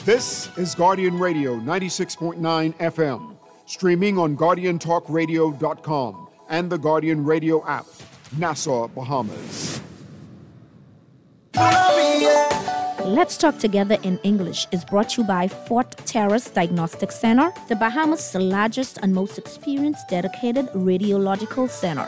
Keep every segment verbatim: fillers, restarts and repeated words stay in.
This is Guardian Radio ninety-six point nine F M, streaming on guardian talk radio dot com and the Guardian Radio app, Nassau, Bahamas. Let's Talk Together in English is brought to you by Fort Terrace Diagnostic Center, the Bahamas' largest and most experienced dedicated radiological center.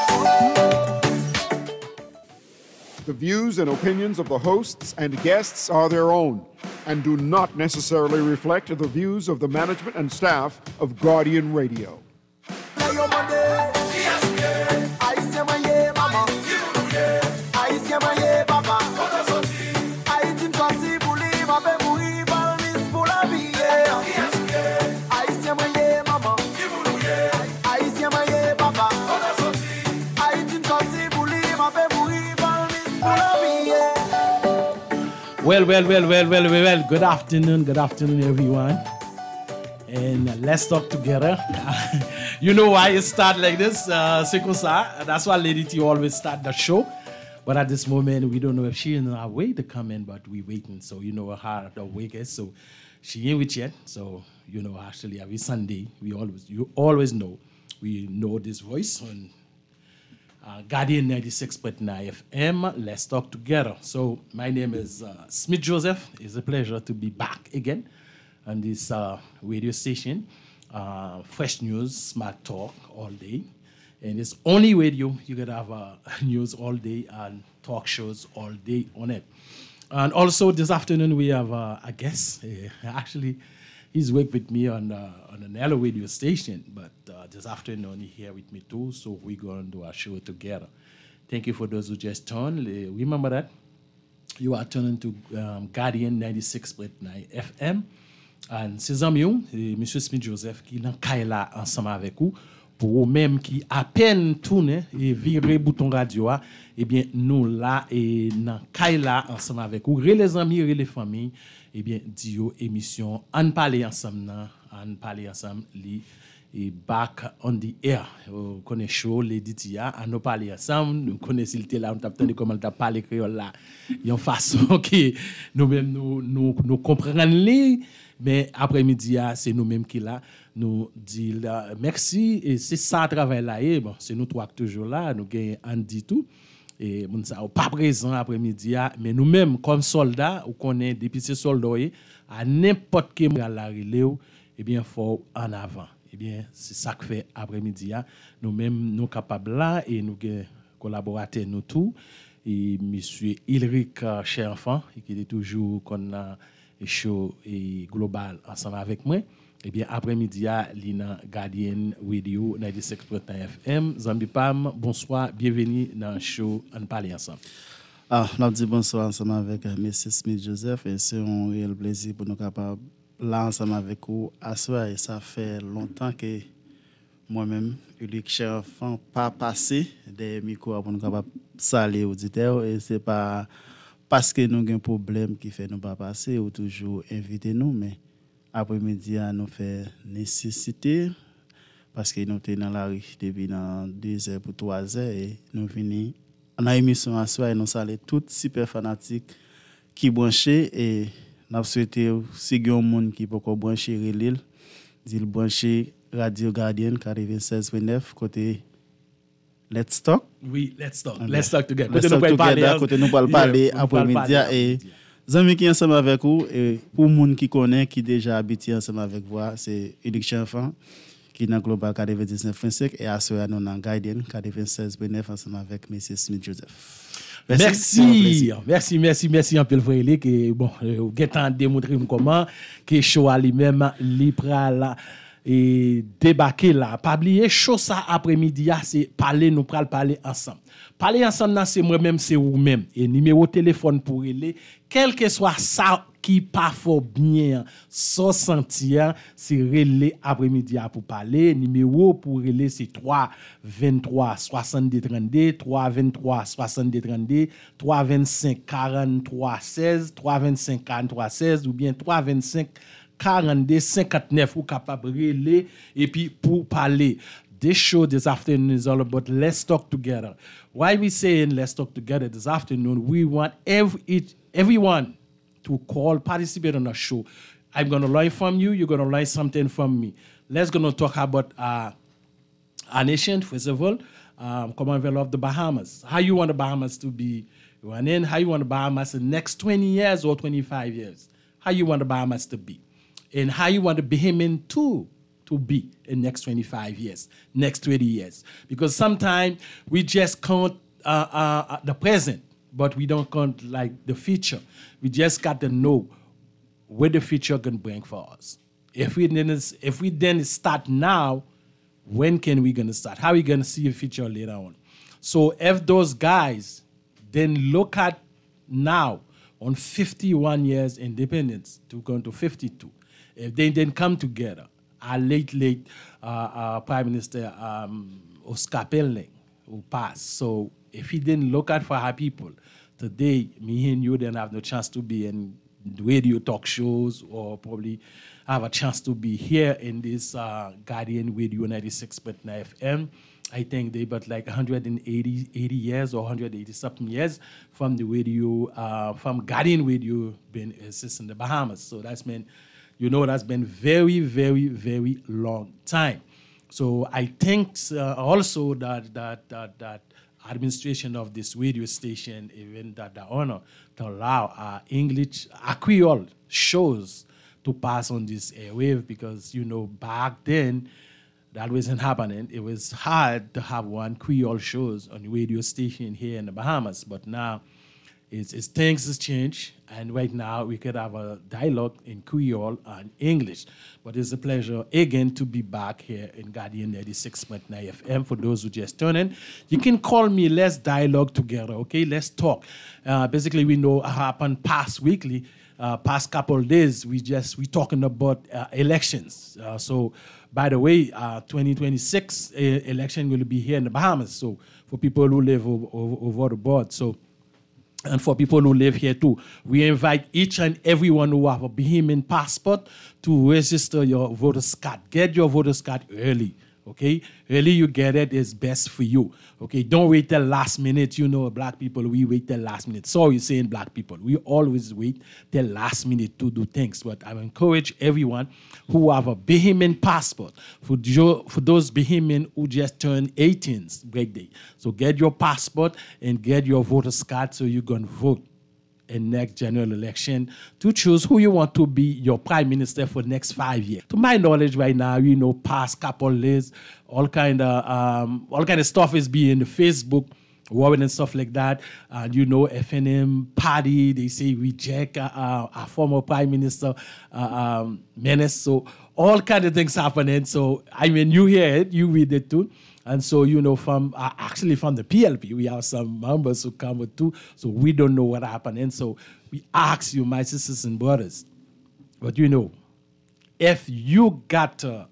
The views and opinions of the hosts and guests are their own and do not necessarily reflect the views of the management and staff of Guardian Radio. Well, well, well, well, well, well, well. Good afternoon, good afternoon, everyone. And uh, let's talk together. You know why it start like this? Uh, c'est comme ça. That's why Lady T always start the show. But at this moment, we don't know if she in our way to come in, but we waiting. So you know how the week is. So she ain't with yet. So you know, actually, every Sunday we always you always know we know this voice on Uh, Guardian ninety-six point nine F M. Let's talk together. So my name is uh, Smith Joseph. It's a pleasure to be back again on this uh, radio station. Uh, fresh news, smart talk all day. And it's only radio. You can have uh, news all day and talk shows all day on it. And also this afternoon we have uh, a guest. Uh, actually, he's worked with me on uh, on another radio station, but uh, this afternoon he's here with me too, so we're going to do a show together. Thank you for those who just turned. Uh, remember that you are turning to um, Guardian ninety-six point nine F M. And c'est amis, euh, Monsieur Smith Joseph qui est là ensemble avec vous pour vous-même qui à peine tourne et virer bouton radio, eh bien nous là et dans Kaila ensemble avec vous, les amis, les familles. Eh bien, Dio émission, on parle ensemble, on parle ensemble, li, et back on the air. On connaît chaud, les Ditia, on parle ensemble, nous connaissons le là, on t'a entendu comment on parlé créole là. Il y a une façon que nous-mêmes nous, nous, nous comprenons, mais après-midi, c'est nous-mêmes qui là, nous disons merci, et c'est ça le travail là, et bon, c'est nous trois toujours là, nous gagnons Andy tout. Et moun sa pas présent après-midi, mais nous-mêmes comme soldats, ou connaît depuis ces soldats à n'importe quel moment la relève, eh bien faut en avant. Eh bien c'est ça que fait après-midi, nous-mêmes nous capables là et nous collaborateurs nous tout et monsieur Ulrich cher enfant qui est toujours qu'on a show et global ensemble avec moi. Eh bien, après-midi, Lina Guardian Radio ninety-six point nine F M. Zambi Pam, bonsoir, bienvenue dans le show On parle ensemble. Ah, nous dit bonsoir ensemble avec M. Smith Joseph et c'est un réel plaisir pour nous capables là ensemble avec vous à soir et ça fait longtemps que moi-même, Ulrich cher enfant, pas passé des micros pour nous capables saluer auditeurs et c'est pas parce que nous avons un problème qui fait nous pas passer ou toujours inviter nous, mais après-midi, nous fait nécessité parce que nous sommes dans la rue depuis dans deux heures pour trois heures et nous venons en émission à soir et nous saluons tous super fanatiques qui branchés et nous souhaitons si il y a un monde qui peut brancher relil, dit brancher Radio Guardian quatre-vingt-seize point neuf côté Let's Talk. Oui, Let's Talk. Let's Talk together. Let's Talk together. Côté nous parle parler après-midi et Zami qui ensemble avec vous et pour monde qui connaît qui déjà habité ensemble avec vous c'est Ulrich Enfant qui dans Global quatre-vingt-dix-neuf point cinq et assuré nous dans Guardian quatre-vingt-seize point neuf ensemble avec M. Smith Joseph. Merci, merci, merci, merci, merci un peu le frère que bon, vous avez démontré comment que show à lui-même li pral et débarquer là. Pas oublier show ça après-midi c'est parler nous pral parler ensemble. Parler ensemble c'est moi-même c'est vous-même et numéro téléphone pour aller quel que soit ça qui pas fort bien sans sentir c'est relais après-midi pour parler numéro pour relais c'est trois vingt-trois soixante-deux trente-deux trois vingt-trois soixante-deux trente-deux trois vingt-cinq quarante-trois seize trois vingt-cinq quarante-trois seize ou bien trois vingt-cinq quarante-deux cinquante-neuf ou capable relais et puis pour parler. This show this afternoon is all about let's talk together. Why we saying let's talk together this afternoon? We want every each, everyone to call, participate on a show. I'm going to learn from you. You're going to learn something from me. Let's going to talk about uh, our nation, first of all, um, Commonwealth of the Bahamas. How you want the Bahamas to be running? How you want the Bahamas in the next twenty years or twenty-five years? How you want the Bahamas to be? And how you want the Bahamian too to be in the next twenty-five years, next twenty years. Because sometimes we just count uh, uh, the present, but we don't count like the future. We just got to know what the future can bring for us. If we then, if we then start now, when can we gonna start? How are we gonna see a future later on? So if those guys then look at now on fifty-one years independence to go to fifty-two, if they then come together, our late, late uh, uh, Prime Minister um, Oscar Pelling who passed. So if he didn't look at for our people, today, me and you then have no chance to be in radio talk shows or probably have a chance to be here in this uh, Guardian Radio ninety-six point nine F M. I think they but like one hundred eighty, eighty years or one hundred eighty something years from the radio, uh, from Guardian Radio being exists in the Bahamas. So that's been, you know, that's been very, very, very long time. So I think uh, also that that that that administration of this radio station, even that the honor to allow our English, our Creole shows to pass on this airwave, because, you know, back then, that wasn't happening. It was hard to have one Creole shows on the radio station here in the Bahamas, but now it's, it's things has changed, and right now we could have a dialogue in Creole and English. But it's a pleasure again to be back here in Guardian ninety-six point nine F M. For those who just turned in, you can call me. Let's dialogue together, okay? Let's talk. Uh, basically, we know what happened past weekly, uh, past couple of days. We just we talking about uh, elections. Uh, so, by the way, uh, twenty twenty-six uh, election will be here in the Bahamas. So, for people who live over, over, over the board, so. And for people who live here too, we invite each and everyone who have a Bahamian passport to register your voter's card. Get your voter's card early, okay? Early you get it is best for you, okay? Don't wait till last minute. You know, black people, we wait till last minute. Sorry saying black people. We always wait till last minute to do things. But I encourage everyone who have a Bahamian passport, for, jo- for those Bahamian who just turned eighteen's birthday. So get your passport and get your voter's card so you can vote in next general election to choose who you want to be your prime minister for the next five years. To my knowledge right now, you know, past couple days, all kind of um, all kind of stuff is being the Facebook, warring and stuff like that. And you know, F N M party, they say reject uh, uh, our former prime minister, uh, um, Menace. So all kind of things happening. So I mean, you hear it, you read it too. And so, you know, from uh, actually from the P L P, we have some members who come too, so we don't know what happened. And so we ask you, my sisters and brothers, but you know, if you got to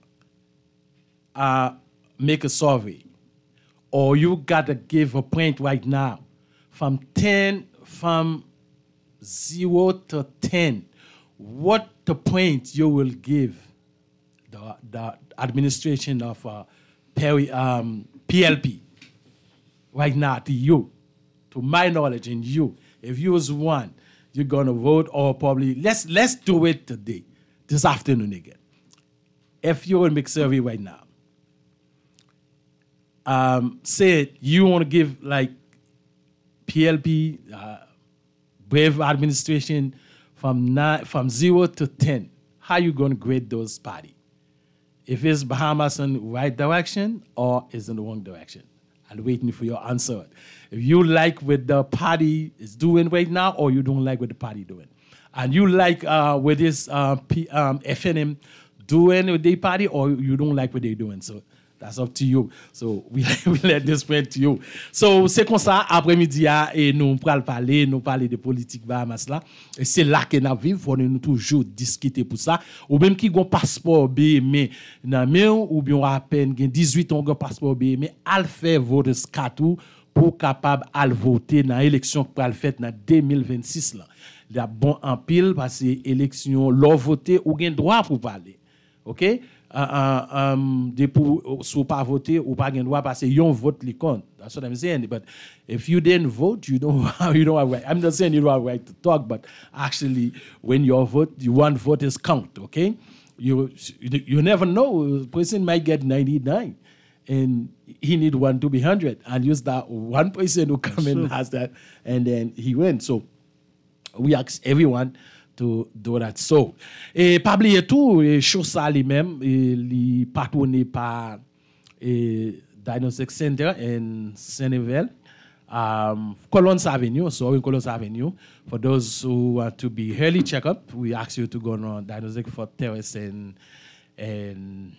uh, make a survey, or you got to give a point right now, from ten, from zero to ten, what the point you will give the, the administration of uh, Perry, um, P L P right now to you, to my knowledge, and you, if you was one, you're gonna vote, or probably let's let's do it today, this afternoon again. If you're gonna make survey right now, um, say you want to give like P L P, uh, Brave administration from nine, from zero to ten. How you gonna grade those parties? If it's Bahamas in the right direction or is in the wrong direction. I'm waiting for your answer. If you like what the party is doing right now, or you don't like what the party doing. And you like uh, what this uh, P, um, F N M doing with their party, or you don't like what they're doing. So that's up to you. So we, we let this friend to you. So c'est comme ça, après-midi, et nous allons parler, nous parler de politique Bahamas là. Et c'est là que nous vivons, faut nous toujours discuter pour ça. Ou même qui ont passeport B M E, ou bien à peine dix-huit ans, ont passeport B M E, al faire voter scatou pour capable al voter dans l'élection qui va faire dans deux mille vingt-six là. Il y a bon en pile parce que élection, l'on voter ou gain droit pour parler. OK? uh, uh, um, they pour sous pas voter ou pas gain droit parce que yon vote li compte. That's what I'm saying. But if you didn't vote, you don't you don't have right. I'm not saying you don't have right to talk, but actually, when your vote, your one vote is count. Okay, you you never know. A person might get ninety-nine, and he need one to be one hundred, and use that one person who come in and has that, and then he wins. So we ask everyone to do that. So, et pas oublier tout, Chosa lui-même, il est patronné par Diagnostic Center in Saint-Evel, um, Colons Avenue. So in Colons Avenue, for those who want to be early checkup, we ask you to go on Diagnostic for Terrace and and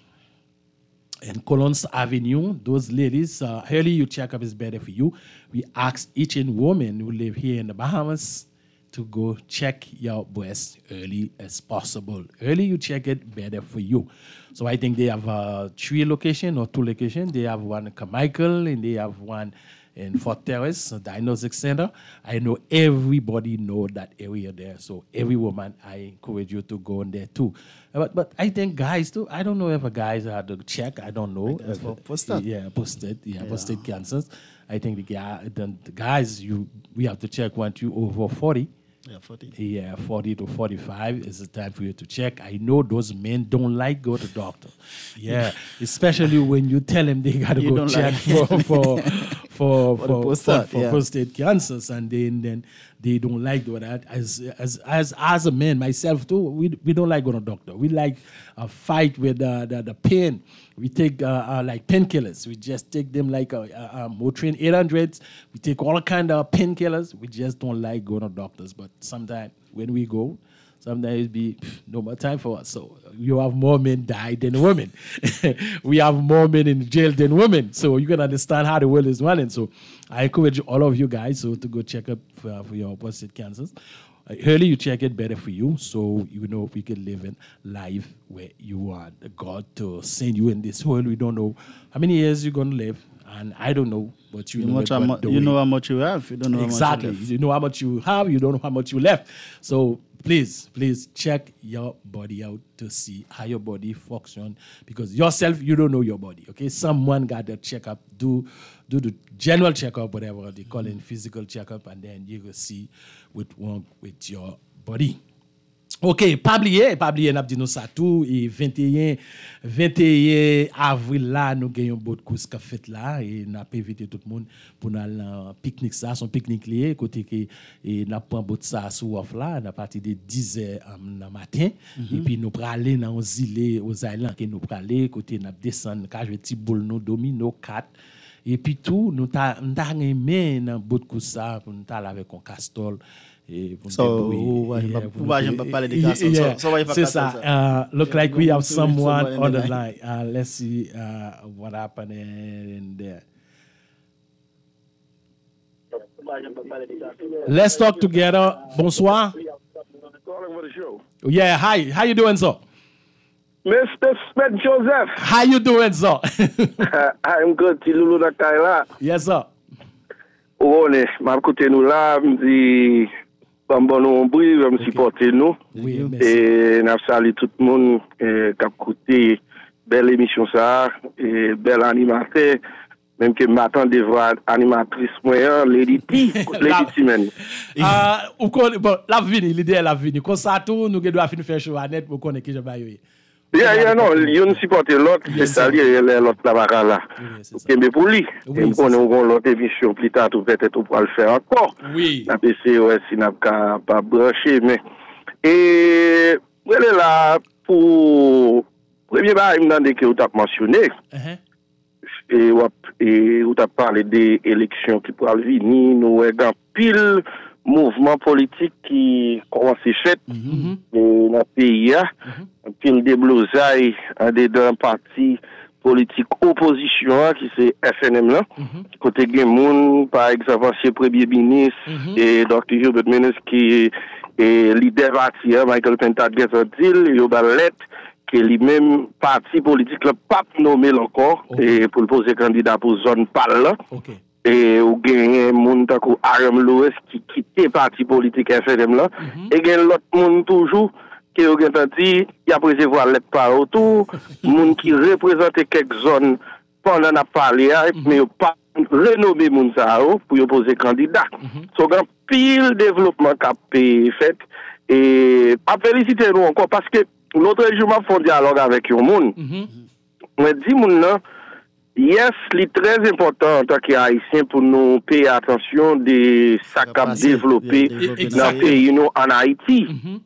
and Colons Avenue. Those ladies, uh, early you checkup is better for you. We ask each and woman who live here in the Bahamas to go check your breast early as possible. Early you check it, better for you. So I think they have uh, three locations or two locations. They have one in Carmichael and they have one in Fort Terrace, Diagnostic Center. I know everybody know that area there. So every woman, I encourage you to go in there too. But but I think guys too, I don't know if a guys had to check. I don't know. That's for prostate. Yeah, prostate. Yeah, Yeah. prostate cancers. I think the, guy, the, the guys, you we have to check once you over forty. Yeah, forty. Yeah, forty to forty-five is the time for you to check. I know those men don't like go to doctor. Yeah, especially when you tell them they got to You go don't check like- for for for For the for, prostate, for, for yeah. prostate cancers, and then then they don't like do that. As as as as a man, myself too, we we don't like going to doctor. We like a fight with the the, the pain. We take uh, uh, like painkillers. We just take them like a, a, a Motrin eight hundreds. We take all kind of painkillers. We just don't like going to doctors. But sometimes when we go, sometimes it be pff, no more time for us. So you have more men die than women. We have more men in jail than women. So you can understand how the world is running. So I encourage all of you guys so to go check up for, for your prostate cancers. Uh, early you check it, better for you, so you know we can live in life where you want God to send you in this world. We don't know how many years you're gonna live, and I don't know, but you, You, know, much it, how but mu- the you know way- how much you have. You don't know exactly. how much you You know how much you have, you don't know how much you left. So please, please check your body out to see how your body functions, because yourself, you don't know your body. Okay, someone got to check up, do do the general checkup, whatever they call it, physical checkup, and then you will see what wrong with your body. OK, pas oublier, pas oublier, n'a dit nous ça tout, et vingt et un, vingt et un avril là, nous gagnons un beau de course qu'a fait là, et n'a pas invité tout le monde pour aller dans pique-nique ça, son pique-nique lié, côté que, et n'a pas un beau de ça sous off là, n'a parti de dix heures dans le matin, et puis nous pour aller dans aux îles, aux islands, que nous pour aller, côté n'a descendre, quand je petit boule nous domino quatre, et puis tout, nous t'a, nous t'a aimé dans beau de course ça, pour nous t'a avec un castol. Et pour So, débrouiller. ouais, Yeah, bah, pour bah, nous- j'aime pas parler des Yeah, castles, yeah. so- so why if I C'est castle ça. ça? Uh, look Yeah, like no, we no, have so- someone someone in on the the line. line. Uh, let's see uh, what happened in there. Let's talk together. Bonsoir. Calling for the show. Yeah, hi. How you doing, sir? Mister Smith Joseph. How you doing, sir? I'm good. Ti Loulou na kay la. Yes, sir. Ouone, m'a koute nou la, m'di bambon nou mbri, m supporte nou. Oui, merci. Et n'a sali tout le monde eh, k'ap koute belle émission ça, et belle animateur, même que m'attend de voir animatrice moyen, Lady T, Lady Timen. Ah, ou kon, bon, la vini, l'idée la vini. Comme ça tout, nous devons finir faire show à net pour connaître qui je vais y. Yeah, yeah, non, yon supporte l'autre, c'est Yes, ça, sir. li l'autre là-bas là. Oui, c'est ça. Kembe pour lui. Oui, Et c'est on ça. a l'autre émission plus tard, tout peut-être on pourra le faire encore. Oui. N'a pas essayé, ouais, si n'a pas pas branché, mais. Et, elle est là pour. Premier bar, il m'a dit que vous avez mentionné, Uh-huh. et vous et vous avez parlé des élections qui pourraient venir, nous avons pile mouvement politique qui commence à faire Mhm. dans le pays, un pile de blousailles dans un parti politique opposition qui c'est F N M là. Côté Gemoun, par exemple, ancien premier ministre et docteur Hubert Menes qui est leader parti, Michael Pentadgues a dit, il y a une lettre que lui-même parti politique le pas nommé encore Ok. et pour le poser candidat pour zone pal là. OK. Et ou gagné moun takou Aram Louis qui quitté parti politique F N M là et gagne l'autre monde toujours que vous avez dit, il y a préservé l'aide par autour, moun qui représente quelques zones pendant la parlé, mais pas renommer moun ça pour y poser candidat. So grand pile développement qu'a fait et à féliciter nous encore parce que l'autre jour m'a fait dialogue avec un monde. On dit moun là yes, c'est très important en tant qu'haïtien pour nous payer attention de ça qu'a développé dans le pays nous en Haïti.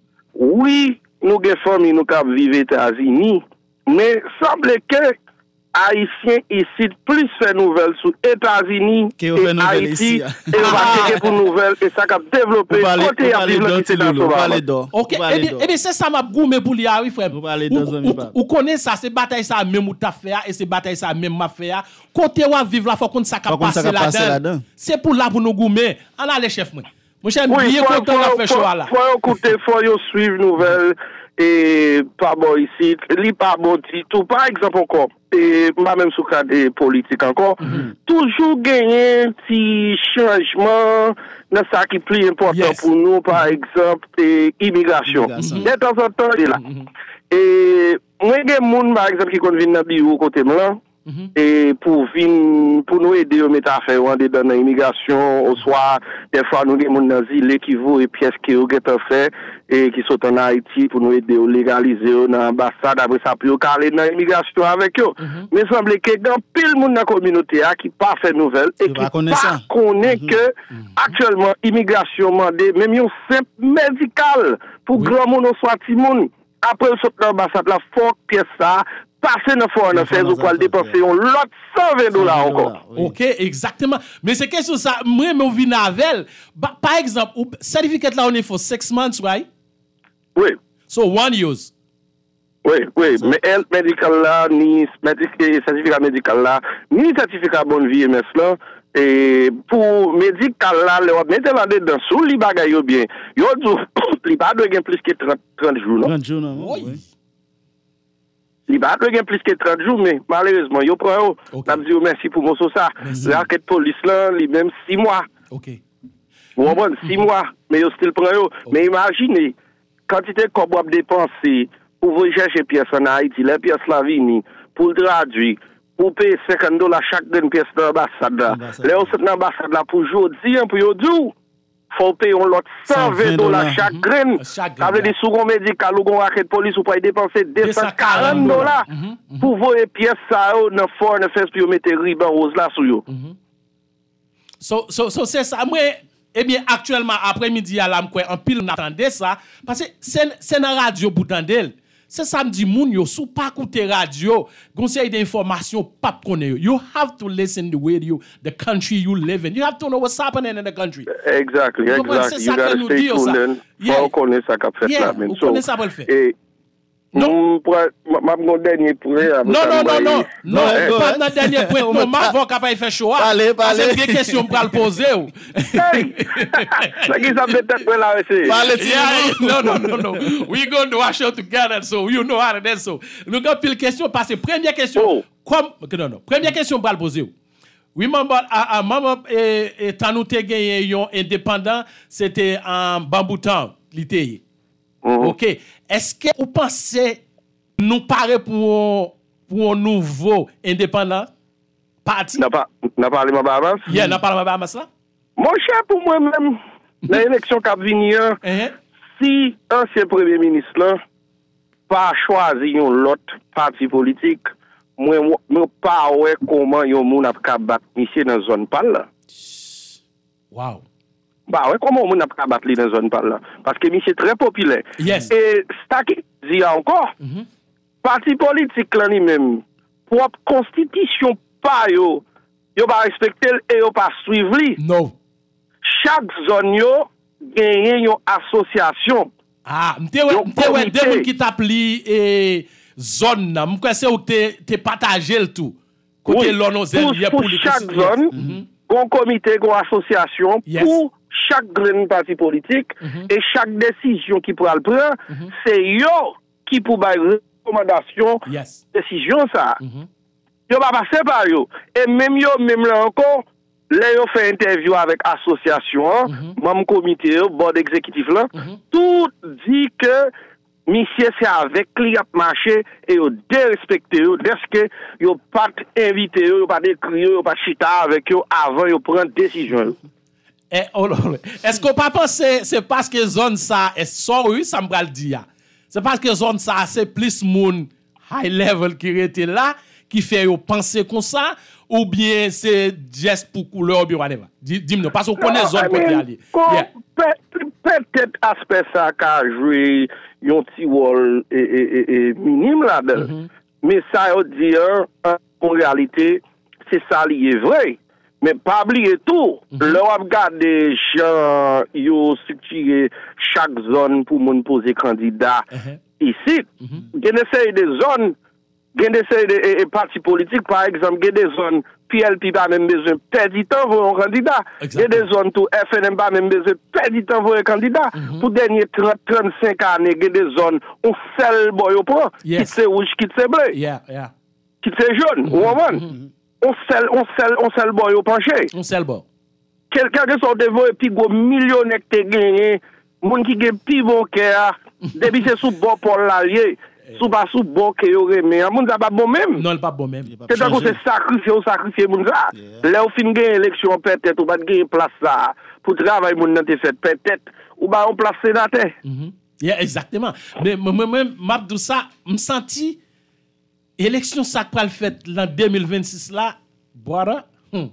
Oui, nous avons familles nous qui vivent aux États-Unis, mais semble que Haïtiens ici plus fait nouvelles sur les États-Unis et Haïti et on va pour nouvelles et ça a développé côté à vivre dans OK, et bien c'est ça m'a goumé pour lui oui frère. Ou connaît ça c'est bataille ça même ou t'a fait et c'est bataille ça même m'a fait côté ou vivre là faut qu'on ça a passer là-dedans. C'est pour là pour nous goumer. On a les chef moi. Mon cher bien content de faire choix là. Faut écouter, faut suivre nouvelles et pas bon ici, li pas bon tout par exemple encore et pas même sur cadre politique encore mm-hmm. toujours gagner petit changement dans ça qui est plus important yes. pour nous par exemple et immigration de temps en temps là mm-hmm. et moi des monde par exemple qui kon vinn dans bureau côté moi Mm-hmm. et pour venir pour nous aider à mettre affaire dans l'immigration au soir des fois nous des monde dans île qui vaut et pièces qui ont été fait et qui sont en Haïti pour nous aider à légaliser dans l'ambassade après ça pour caler dans l'immigration avec eux mm-hmm. mais semble que dans pile monde dans la communauté qui pas fait nouvelle et qui pas connaît mm-hmm. que mm-hmm. actuellement immigration mandé même un simple médical pour oui. grand monde soit petit monde après le sortir de l'ambassade la forte pièce ça passer dans foire dans faire ou quoi dépenser on l'autre cent vingt dollars encore. OK, exactement. Mais c'est question ça moi me vinn avec par exemple certificat là on est for six months right? Oui. So one years. Oui, oui, mais health medical là ni certificat médical là ni certificat bonne vie M S là et pour médical là le mettre là dedans sous li bagay yo bien. Yo li pas doit plus que trente jours non. trente jours non. Oui. Il va pas plus que trente jours, mais malheureusement, il prend. On dit merci pour mon ça. L'enquête police là, il même six mois. OK. Vous comprenez, six mois, mais il still prend. Mais imaginez, quantité qu'on doit dépenser pour vous chercher pièces en Haïti, les pièces là vini, pour le traduire, pour payer cinquante dollars chaque d'une pièce de l'ambassade là. Là, on dans l'ambassade là pour jouer, pour y dire. Faut payer l'autre cent vingt dollars chaque graine. Ça veut dire sous un médical ou un raquette police ou pas dépenser deux cent quarante dollars pour voir les pièces ça dans fort dans fait pour mettre ruban rose là sur yo. So so so c'est ça moi eh bien actuellement après-midi à la m'kwe en pile n'attendait ça parce que c'est c'est dans radio pour tandel. C'est samedi moun yo sou pas écouter radio, conseil d'information pas connaît. You have to listen the radio, the country you live in. You have to know what's happening in the country. Exactly, exactly. You gotta stay tuned in. Faut connaître ça qu'a fait là. On connaît ça pour le faire. Non, ma mon dernier point. Non, non, non, non, non, pas dans dernier point. Non, ma voix capable faire choix. Allez, allez. C'est une question pour le poser. Hey, ça qui ça peut-être pour la essayer. Non, non, non, non. We going to watch out together, so you know how to do so. Nous avons pile question parce que première question. Comme non, non. Première question pour le poser. Oui, maman, à maman et Tanou te gagné un indépendant, c'était en Bamboutan, l'ité. Mm-hmm. OK. Est-ce que vous pensez nous paraît pour pour un nouveau indépendant parti? N'a pas n'a pas parlé ma Bahamas? Yeah, n'a pas parlé ma Bahamas là? Mon cher pour moi-même, l'élection qui a venir, uh-huh. si ancien premier ministre là pas choisi un autre parti politique, moi moi pas ouais comment yon moun a battre monsieur dans zone par là. Wow. Bah ouais, comment on a pas battre dans zone par là parce que monsieur très populaire. Yes. Et ça qui dit encore mm-hmm. parti politique là lui-même propre constitution pas yo yo pas respecter et yo pas suivre li. Non. Chaque zone yo gagne une association. Ah, m'te ouais m'te ouais des moun qui t'appli et zone là, m'crois c'est où t'es t'es partager le tout. Côté oui. l'on pour, pour chaque zone, mm-hmm. un comité, une association yes. pour chaque grand parti politique mm-hmm. et chaque décision qui pourra le prendre, mm-hmm. c'est yo qui pour bailler recommandation, yes. décision ça. Mm-hmm. Yo pas passer par yo et même yo même là encore, là yo fait interview avec association, mm-hmm. même comité, board exécutif là, mm-hmm. tout dit que monsieur c'est avec lui a marché et yo dérespecté yo dès que yo pas invité yo pas écrit yo pas chita avec yo avant yo prendre décision. Eh, oh, oh, est-ce qu'on pas penser c'est parce que zone ça est sorry ça me le dire. C'est parce que zone ça c'est plus moun high level qui était là qui fait yo penser comme ça ou bien c'est juste pour couleur bien whatever. Dis-moi parce qu'on connaît zone côté aller. Peut-être aspect ça qu'a joué un petit rôle minime là-dedans. Mm-hmm. Mais ça veut dire, en réalité, c'est ça qui est vrai. Mais pas oublier tout. Mm-hmm. Là, on regarde des gens, ils ont structuré chaque zone pour mon poser candidat mm-hmm. ici. Mm-hmm. Il y a des zones, il y a des partis politiques, par exemple, il y a des zones P L P pas même besoin perdre du temps pour un candidat. Il y a des zones où F N M pas même besoin perdre du temps pour un candidat. Mm-hmm. Pour dernier trente à trente-cinq années, il y a des zones où seul boy au point, yes. Qui c'est rouge, qui c'est bleu. Yeah, yeah. Qui c'est jaune, ou on mm-hmm. On seul on seul on seul boy au penché. On seul boy. Quelqu'un qui sort devant et puis gros millionnaire qui gagné, monde qui gagne plus bon cœur, depuis c'est sous bon pour l'allié. Sous pas sous bon que yo mais moun ça pas bon même non pas bon même c'est donc c'est sacrifier ou sacrifier moun ça là au fin gagne élection peut-être ou pas gagner place ça pour travail moun nan te fait peut-être ou ba on place sénateur mm yeah exactement mais moi même m'abdou ça me senti élection ça pral fait en deux mille vingt-six là boira hmm.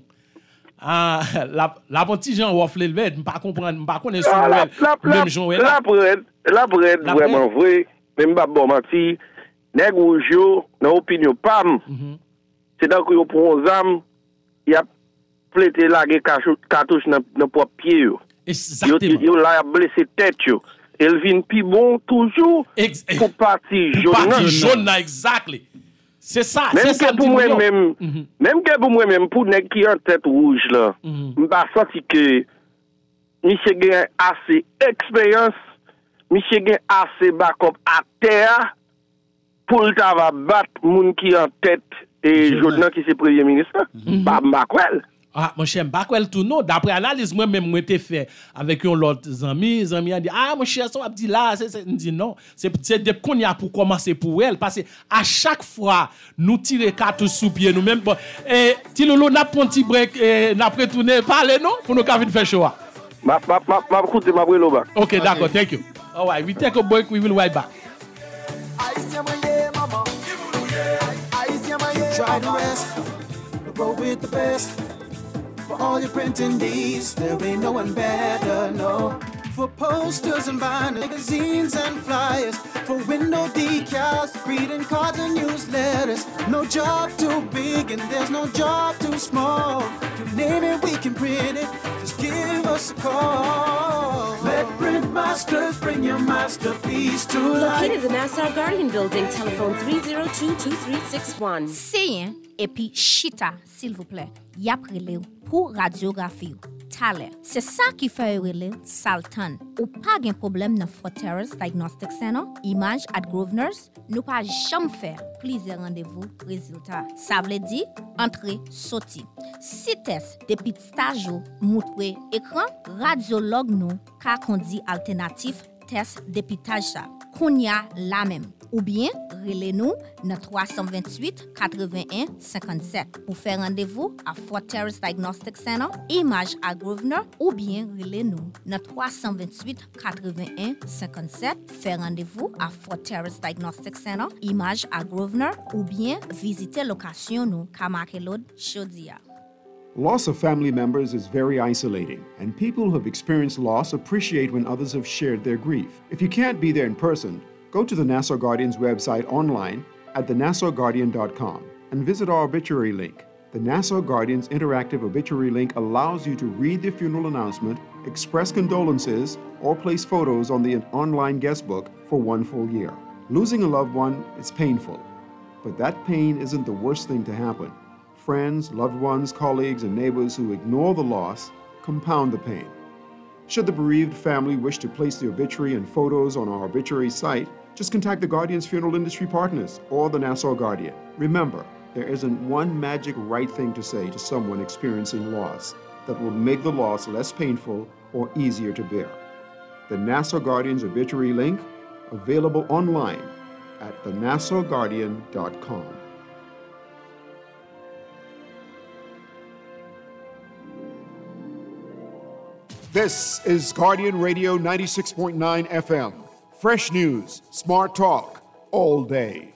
Ah, la la petit Jean Wafle le vert pas comprendre pas connaître sur même Jean là pour là pour être vraiment vrai même pas bon menti nèg rouge yo dans opinion pam c'est donc yo prend zam y a plété laguer cartouche dans dans propre pied yo exactement yo là blessé tête yo elle vient plus bon toujours Ex- pour parti jaune parti jaune là exactly c'est ça même c'est ça pour moi même mm-hmm. même que pour moi même pour nèg qui en tête rouge là mm-hmm. m'pas senti que monsieur gagne assez expérience monsieur gagne assez backup à terre pour le va battre moun qui en tête et Jordan qui c'est premier ministre pas Bakwel. Ah mon cher Bakwel tout non d'après analyse moi même moi t'ai fait avec un autre ami ami a dit ah mon cher ça dit là c'est dit non c'est c'est de qu'on y a pour commencer pour elle parce que à chaque fois nous tirer cartouche sous pied nous même bon et ti lolo n'a pon petit break et n'a retourner parler non pour nous venir faire show. Ma ma ma ma écoute ma brelo back. Okay, d'accord, thank you. All right, we take a break, we will right back. Try to rest, roll with the best. For all your printing needs, there ain't no one better, no. For posters and binders, magazines and flyers, for window decals, greeting cards and newsletters. No job too big and there's no job too small. You name it, we can print it. Just give us a call. Let Print Masters bring your masterpiece to life. Located in the Nassau Guardian Building, telephone three zero two, two three six one. Seyen et puis chita, s'il vous plaît. Y a prélé pour radiographie. Thaler. C'est ça qui fait relé Salton. Ou pas de problème dans Fort Terrace Diagnostic Center, Image at Grosvenor's, nous pas jamais faire plusieurs rendez-vous résultats. Ça veut dire entrée, sortie. Si test depuis stage montré écran, radiologue nous ka conduit alternatif test dépitage ça. Kounya la même. Ou bien, relez-nous dans trois cent vingt-huit, quatre-vingt-un, cinquante-sept pour faire rendez-vous à Fort Terrace Diagnostic Center, Image à Grosvenor, ou bien relez-nous dans trois cent vingt-huit, quatre-vingt-un, cinquante-sept, faire rendez-vous à Fort Terrace Diagnostic Center, Image à Grosvenor, ou bien visiter location nous Kamakelod, Chodia. Loss of family members is very isolating, and people who have experienced loss appreciate when others have shared their grief. If you can't be there in person, go to the Nassau Guardian's website online at the nassau guardian dot com and visit our obituary link. The Nassau Guardian's interactive obituary link allows you to read the funeral announcement, express condolences, or place photos on the online guest book for one full year. Losing a loved one is painful, but that pain isn't the worst thing to happen. Friends, loved ones, colleagues, and neighbors who ignore the loss compound the pain. Should the bereaved family wish to place the obituary and photos on our obituary site, just contact the Guardian's funeral industry partners or the Nassau Guardian. Remember, there isn't one magic right thing to say to someone experiencing loss that will make the loss less painful or easier to bear. The Nassau Guardian's obituary link available online at the nassau guardian dot com. This is Guardian Radio ninety-six point nine F M. Fresh news, smart talk, all day.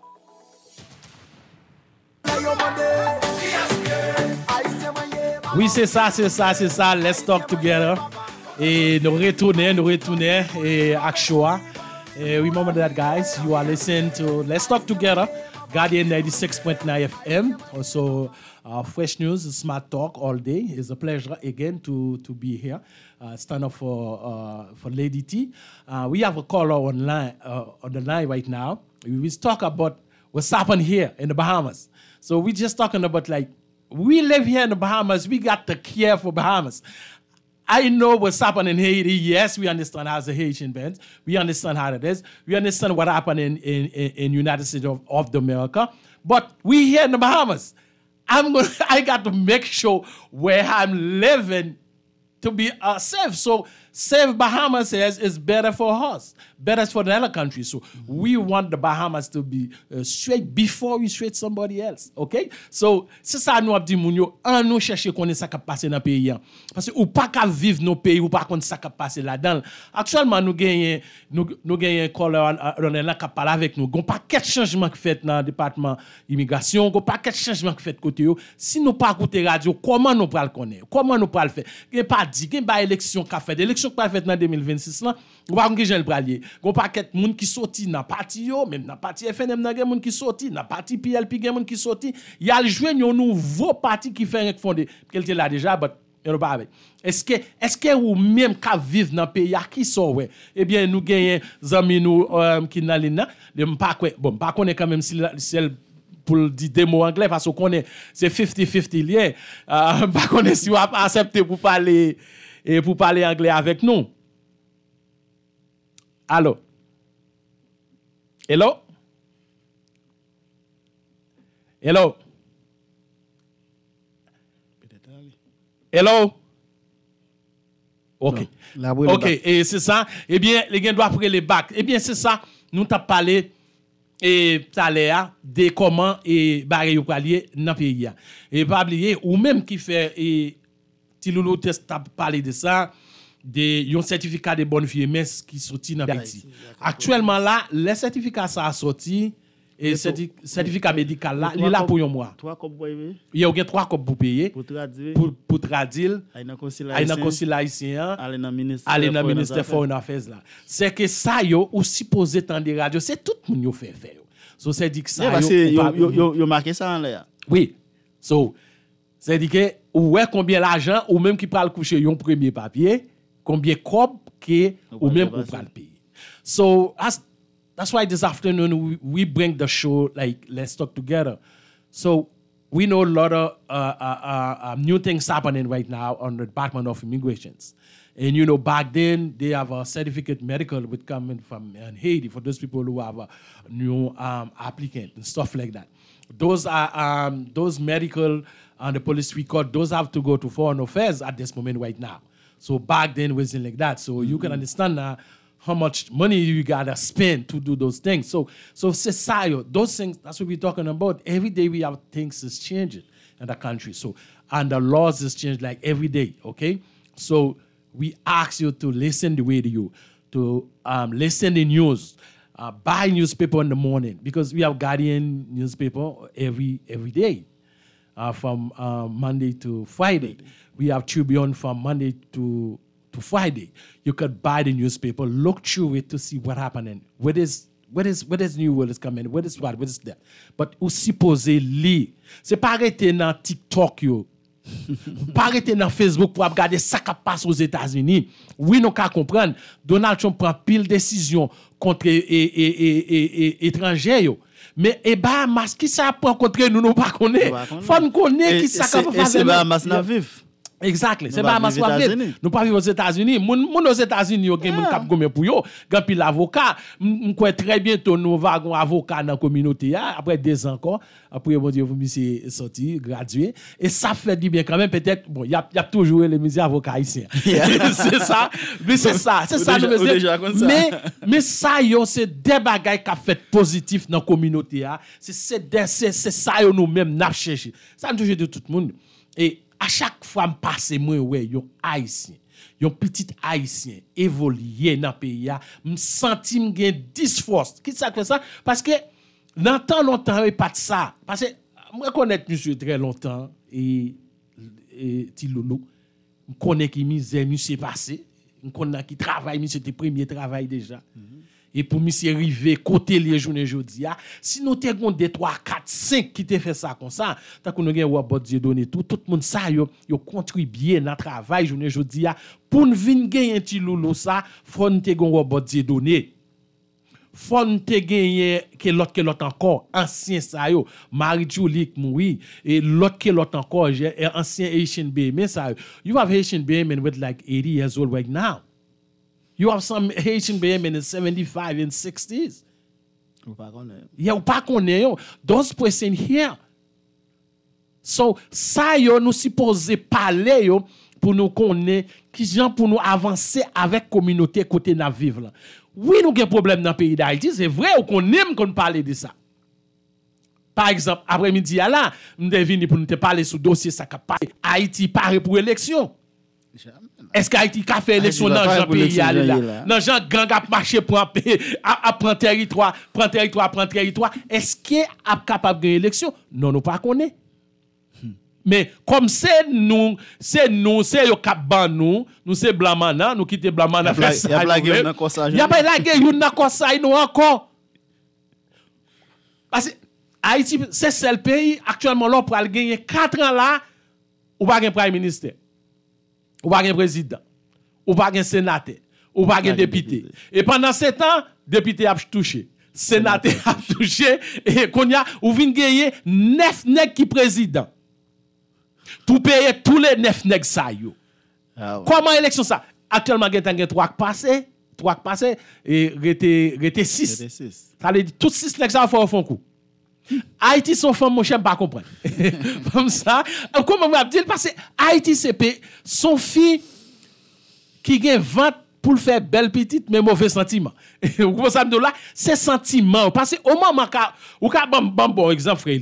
Oui, c'est ça, c'est ça, c'est ça. Let's talk together. Et nous retournons, nous retournons et à Shoah. Remember that, guys. You are listening to Let's Talk Together, Guardian ninety-six point nine F M. Also, uh, fresh news, smart talk all day. It's a pleasure again to to be here. Uh, stand up for uh, for Lady T. Uh, we have a caller online uh, on the line right now. We will talk about what's happening here in the Bahamas. So we just talking about like we live here in the Bahamas. We got to care for Bahamas. I know what's happening in Haiti. Yes, we understand how the Haitian band. We understand how it is. We understand what happened in in in United States of, of America. But we here in the Bahamas. I'm gonna. I got to make sure where I'm living to be uh, safe. So safe Bahamas says is better for us, better for the other countries. So mm-hmm. we want the Bahamas to be uh, straight before we straight somebody else. Okay? So c'est ça nous a dit moun yo, an nous chercher connait ça qui passe dans pays parce que ou pas qu'à vivre nos pays ou pas connait ça qui passe là-dedans. Actuellement nous gagnons nous nous gagnons caller on est là qui parle avec nous. Gon paquet de changement qui fait dans le département immigration, gon paquet de changement qui fait côté yo. Si nous pas écouter radio, comment nous pral connaître? Comment nous pral faire? Gen pas dit, gen ba élection qu'a fait, élection qu'a fait dans deux mille vingt-six là, on va que j'en pralier. Gon paquet moun qui sorti dans parti yo, même dans parti F N M nan gen moun qui sorti, dans parti P L P gen moun qui sorti, y a joué un nouveau parti qui fait fondé, qu'elle était là déjà, but you pas avec. Est-ce que est-ce que ou même ka vivre dans pays qui sont ouais, eh bien nous gagnons amis nous euh, qui dans l'ina, de pas bon, pas connaît quand même si celle pour dire des mots anglais parce qu'on est c'est fifty fifty lié. Euh, pas connaît si on a accepté pour parler et pour parler anglais avec nous. Allô? Hello? Hello? Hello? OK. Non, OK, et c'est ça. Eh bien, les gens doivent prendre les bacs. Eh bien, c'est ça. Nous t'avons parlé et tout à l'heure de comment et barrer ou palier dans pays. Et pas oublier ou même qui fait et Tiloulou test a parlé de ça de un certificat de bonne vie mais qui sorti dans pays. Actuellement là, les certificats ça a sorti et certificat médical là, il est là pour un mois. Trois cop pour payer. Il y a bien trois cop pour payer. Pour traduire. Pour pour traduire. Aller dans consulat aller dans consulat haïtien. Aller dans ministère. Aller dans ministère foreign affairs là. C'est que ça yo ou supposé tendre radio, c'est tout monde yo fait faire. So c'est dit que ça yo yo yo marqué ça en l'air. Oui. So c'est dit que ou ouais combien l'argent ou même qui pral coucher un premier papier, combien cob que ou même ou pral payer. So as That's why this afternoon we, we bring the show like Let's Talk Together. So we know a lot of uh, uh, uh, new things happening right now on the Department of Immigrations. And you know, back then they have a certificate medical with coming from uh, Haiti for those people who have a new um, applicant and stuff like that. Those are um, those medical and the police record. Those have to go to Foreign Affairs at this moment right now. So back then it wasn't like that. So mm-hmm. you can understand now. How much money you gotta spend to do those things. So, so society, those things, that's what we're talking about. Every day we have things is changing in the country. So, and the laws is changed like every day, okay? So we ask you to listen the radio, to um, listen the news, uh, buy newspaper in the morning because we have Guardian newspaper every every day uh, from uh, Monday to Friday. We have Tribune from Monday to to Friday. You could buy the newspaper, look through it to see what happening. What is what is what is new world is coming? What is what? What is that? But ou supposé li. C'est pas arrêter dans TikTok yo. Pas arrêter dans Facebook pour regarder ça qui passe aux États-Unis. Oui, nous qu'à comprendre. Donald Trump prend pile décision contre et et et et étrangers yo. Mais et Bahamas qui ça prend contre nous nous pas connaît. Faut nous connaître qui ça capable faire. C'est Bahamas na vif. Exactly. C'est pas pas vivre masse aux États-Unis. Nous pas vivre aux États-Unis. Moun moun aux États-Unis yo gen moun k'ap gomen pour yo, gan pile avocat. M'kwe très bientôt nous va gon avocat dans communauté ya après deux ans encore. Après bon Dieu vous monsieur sorti, gradué et ça fait du bien quand même peut-être bon, y a y a toujours les musiques avocats haïtiens. C'est ça. Mais c'est ça, c'est ça nous mais mais ça yo c'est des bagages qu'a fait positif dans communauté ya. C'est c'est c'est c'est ça yo nous même n'a cherché. Ça nous toujours de tout le monde. Et à chaque fois me passe moi ouais yon haïtien yon petit haïtien évoluer dans pays a me senti me gain dix force qui ça fait ça parce que dans tant longtemps et pas de ça parce que moi connaître monsieur très longtemps et et ti lolo me connais qui misère monsieur passé me connais qui travail monsieur c'était premier travail déjà mm-hmm. Et pour monsieur arriver côté les journée jodi a si nous te gon deux trois quatre cinq qui te fait ça comme ça tant qu'on gen wa bon Dieu donné tout tout monde ça yo yo contribuer dans travail journée jodi a pour nous vinn gagner ti lolo ça faut nous te gon wa bon Dieu donné faut nous te gagner que l'autre que l'autre encore ancien ça yo Marie Julie mouri et l'autre que l'autre encore ancien Haitian Bayman ça you have Haitian Bayman with like eighty years old right now. You have some Haitian Baymen in seventy-five and sixties. Ou pas connaître. Yeah, ou pas connaître. Those person here. So, ça yo nous supposé parler yo pour nous connaître qui gens pour nous avancer avec communauté côté na vivre là. Oui, nous avons problème dans le pays d'Haïti, c'est vrai ou qu'on aime qu'on parle de ça. Par exemple, après-midi là, nous devons venir pour nous te parler sur dossier ça capable Haïti paré pour élection. Est-ce qu'Haïti a fait élection dans le pays là? Dans Jean gang a marché pour prendre territoire, prendre territoire, prendre territoire. Est-ce qu'il est capable de gagner élection? Non, nous pas connaît. Mais comme c'est nous, c'est nous, c'est yo cap ban nous, nous c'est Blamana, nous quitter Blamana faire ça. Il y a blague dans ça. Il y a pas blague yon dans ça nous encore. Parce que Haïti c'est seul pays actuellement là pour gagner quatre ans là, ou pas un prime ministre. Ou pas un président, ou pas un sénateur, ou pas un député. Et pendant sept ans, député a touché, sénateur a touché, et qu'on y a, ou vient gagner neuf nègres qui président. Pour payer tous les neuf nègres ça yo. Ah ouais. Comment élection ça? Actuellement, il y a trois qui passent, trois qui passent, et il y a six. Ça veut dire, tous six nègres ça font un coup. Haïti son femme mon cher pas comprendre comme ça comment on va dire parce que Haïti c'est son fille qui gagne vingt pour faire belle petite mais mauvais sentiment vous comprenez de là c'est sentiment parce que au moment ka ou ka bon bon exemple frère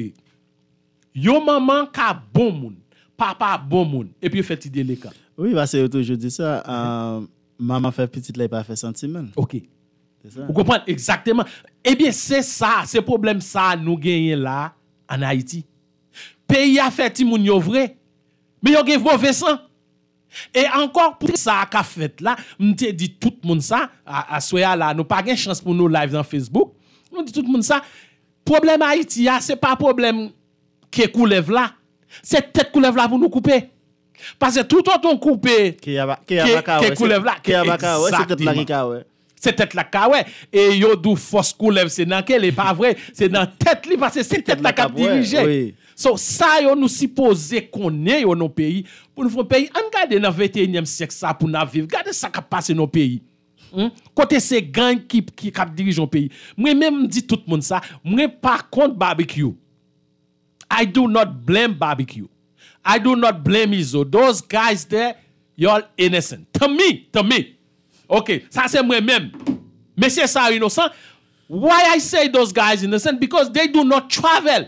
yo maman ka bon moun papa bon moun et puis fait idée les cas oui parce que toujours dit ça euh, maman fait petite là pas fait sentiment OK. Vous comprenez exactement. Eh bien, c'est ça, c'est problème ça nous gagnons là en Haïti. Pays a fait ti moun yo vrai, mais yo gen mauvais sang. Et encore pour ça qu'a fait là, m'te dit tout le monde ça à soya là, nous pas gain chance pour nous live dans Facebook. Nous dit tout le monde ça. Problème Haïti a c'est pas problème qui coulève là. C'est tête coulève là pour nous couper. Parce que tout autant couper qui a qui a coulève là, qui a c'est tête là qui a ouais. C'est tête la kawe et yo dou force coulève c'est dans quel est pas vrai c'est dans tête li parce que c'est tête la cap diriger oui. So ça yo nous supposé connaître yo nos pays pour nous faire pays on garde dans vingt et unième siècle ça pour nous vivre regardez ça qui passe nos pays hmm? Côté c'est gang qui qui cap dirige nos pays moi même dit tout le monde ça moi pas contre barbecue. I do not blame barbecue. I do not blame Izo. Those guys there y'all innocent to me to me. Okay, ça c'est moi-même. Mais c'est ça innocent. Why I say those guys innocent? Because they do not travel.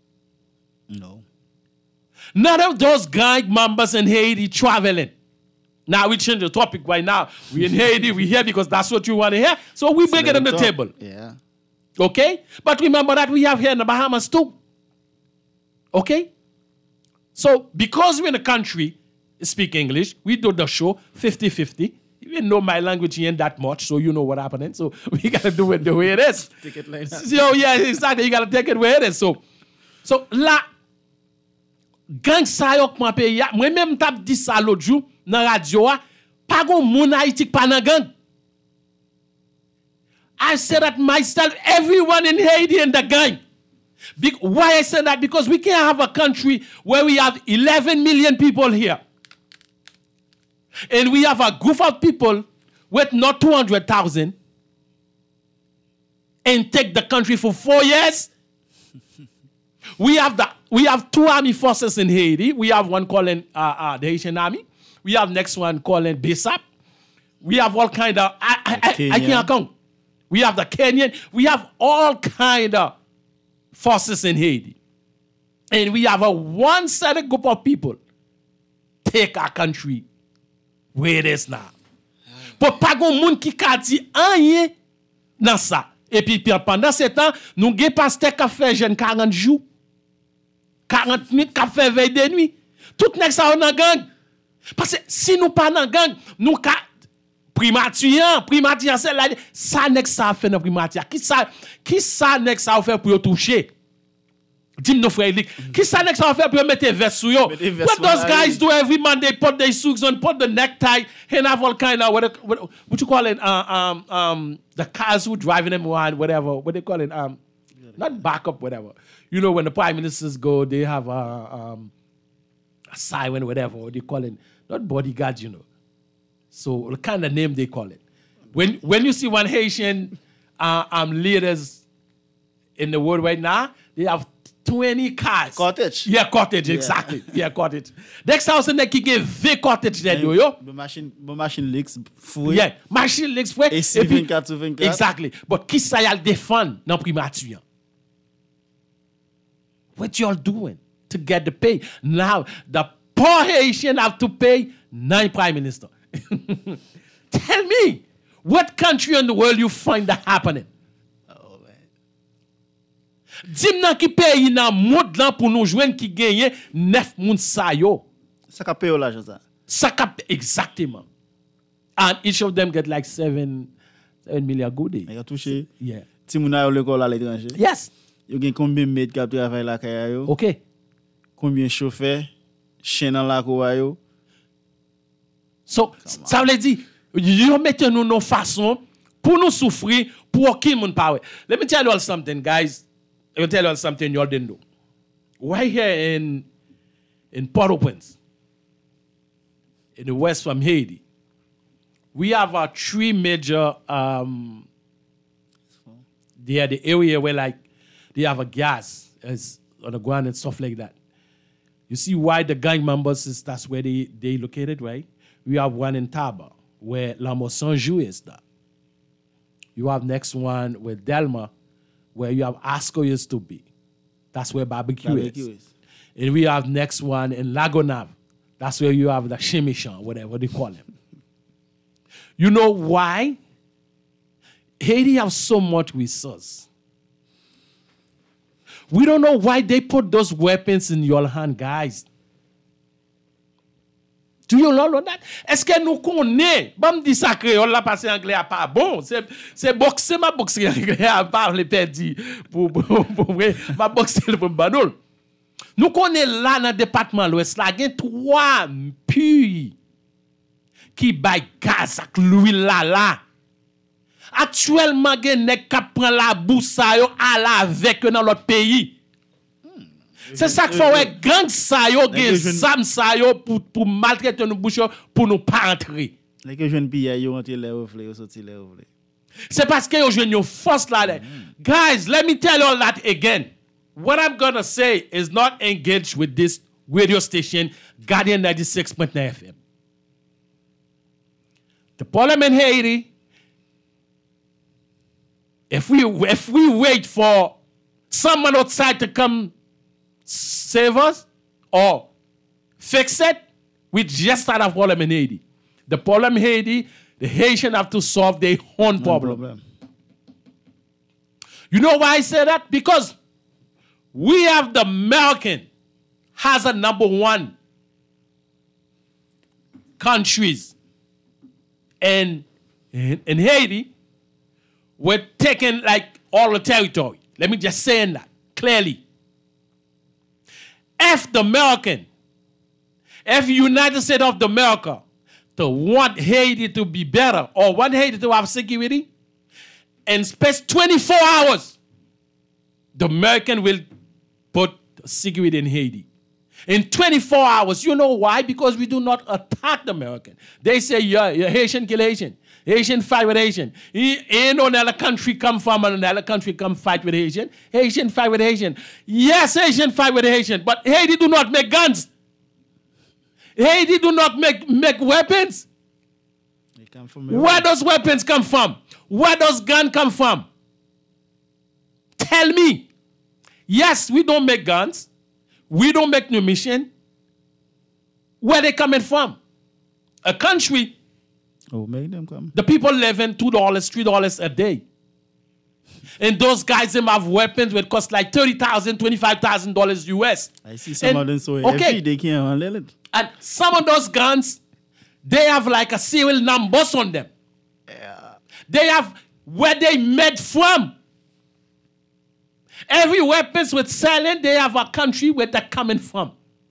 No. None of those gang members in Haiti traveling. Now we change the topic right now. We in Haiti, we here because that's what you want to hear. So we bring it on the talk. table. Yeah. Okay? But remember that we have here in the Bahamas too. Okay? So because we're in a country speak English, we do the show fifty-fifty. You know my language ain't that much, so you know what happening. So we gotta do it the way it is. Take it like that. So yeah, exactly. You gotta take it where it is. So, so là, gang sa yo kwa pays, moi même tap dit ça l'autre jour dans radio, pas gon moun Haïti pas nan gang. I said that myself. Everyone in Haiti in the gang. Be- why I said that? Because we can't have a country where we have eleven million people here. And we have a group of people with not two hundred thousand and take the country for four years. we have the we have two army forces in Haiti. We have one calling uh, uh, the Haitian Army. We have next one calling B S A P. We have all kind of I, I, I, I can't count. We have the Kenyan. We have all kind of forces in Haiti. And we have a one set of group of people take our country where it is now. Pour pas gon moun qui ka di rien dans ça. Et puis pendant ce temps, nous gen pasteur qui fait jeune quarante jours. quarante minutes qui fait veille de nuit. Tout nek ça on en gang. Parce que si nous pas dans gang, nous ka primatian, primatian c'est là ça nek ça fait dans primatian. Qui ça qui ça nek ça fait pour toucher? Dis nos frères, qui ça next ça faire pour mettre vest sur yo? What those guys do every man, they put their suits on, put the necktie, and have all kind of what what, what you call it? Uh, um um the cars who driving them around, whatever. What they call it? Um, not backup, whatever. You know when the prime ministers go, they have a um a siren, whatever. What they call it? Not bodyguard, you know. So the kind of name they call it. When when you see one Haitian uh, um leaders in the world right now, they have twenty cars. Cottage. Yeah, cottage, exactly. Yeah, yeah cottage. Next house in there qui get V cottage there, yo. The machine, the machine leaks free. Yeah, machine leaks free. Et si vingt-quatre sur vingt-quatre. Exactly. But qui ça y'all défend dans primature? What y'all doing to get the pay? Now, the poor Haitian have to pay nine prime minister. Tell me, what country in the world you find that happening? Dim nan ki paye nan mod lan pour nous joindre qui gagne neuf moun sa yo. Ça ka paye l'argent ça. Ça ka exactement. And each of them get like seven seven million goodies. Il a touché. Yeah. Ti moun a yo l'école à l'étranger. Yes. Yo gen combien maître qui travaille la kaya yo? Okay. Combien chauffeur chien dans la ko yo? So ça veut dire yo mettez nous nos façon pour nous souffrir pour qui moun pa. Let me tell you all something guys. I will tell you something you all didn't know. Right here in in Port-au-Prince, in the west from Haiti, we have our three major um they are the area where like they have a gas as on the ground and stuff like that. You see why the gang members is that's where they they located, right? We have one in Taba where La Saint-Jou is that. You have next one with Delma, where you have Asco used to be. That's where barbecue, barbecue is. is. And we have next one in Lagonav. That's where you have the Chemishan, whatever they call him. You know why? Haiti have so much resource. We don't know why they put those weapons in your hand, guys. Do you know that? Est-ce que nous connaissons? Bam di ça créole là parce anglais a pas bon. C'est c'est boxer ma boxer anglais a pas le perdu pour pour vrai ma boxer pour banol. Nous connaissons là dans département l'ouest là gen trois puits qui bay gaz ak l'huile là là. Actuellement gen nek ka prend la bourse yo à la avec dans l'autre pays. C'est ça qu'il faut ouais gang ça yo gen zam ça yo pour pour maltraiter nos bouche pour nous pas entrer. Les que jeune billet yo entrer les reflets yo sorti les reflets. C'est parce que yo jeune yo force là. Guys, let me tell you all that again. What I'm going to say is not engaged with this radio station Guardian ninety-six point nine F M. The problem in Haiti, if we if we wait for someone outside to come save us or fix it, we just start a problem in Haiti. The problem in Haiti, the Haitians have to solve their own problem. problem. You know why I say that? Because we have the American has a number one countries in, in, in Haiti. We're taking like all the territory. Let me just say that clearly. If the American, if United States of America to want Haiti to be better or want Haiti to have security, in space twenty-four hours, the American will put security in Haiti. In twenty-four hours. You know why? Because we do not attack the American. They say, yeah, yeah Haitian kill Haitian. Haitian fight with Haitian. He, ain't no another country come from another country come fight with Haitian. Haitian fight with Haitian. Yes, Haitian fight with Haitian. But Haiti do not make guns. Haiti do not make, make weapons. They come from Where does weapons come from? Where does gun come from? Tell me. Yes, we don't make guns. We don't make munition. Where they coming from? A country. Oh, make them come. The people live in two dollars, three dollars a day. And those guys, them have weapons that cost like thirty thousand dollars, twenty-five thousand dollars U S. I see some and, of them so okay. heavy, they can't handle it. And some of those guns, they have like a serial numbers on them. Yeah. They have where they made from. Every weapons with selling, they have a country where they're coming from.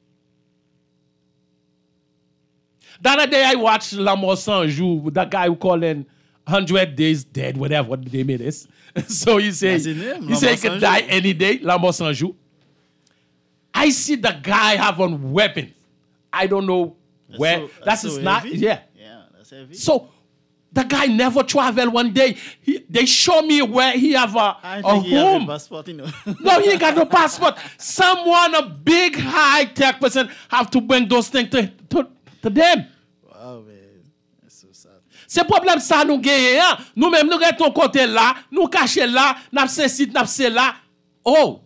The other day I watched La Mort Sans Jour, that guy who called in one hundred days dead, whatever what the name it is. So he said he said he could die any day, La Mort Sans Jour. I see the guy have on weapons. I don't know that's where. So, that's that's his so not. heavy? Yeah. Yeah, that's heavy. So the guy never traveled one day. He, they show me where he have a, I a think he have a home. passport, you know. No, he ain't got no passport. Someone, a big high-tech person, have to bring those things to, to, to them. Wow, man. That's so sad. C'est problème ça nous gagne. Nous-mêmes, nous restons côté là, nous cacher là, nous fait ci, nous fait là. Oh.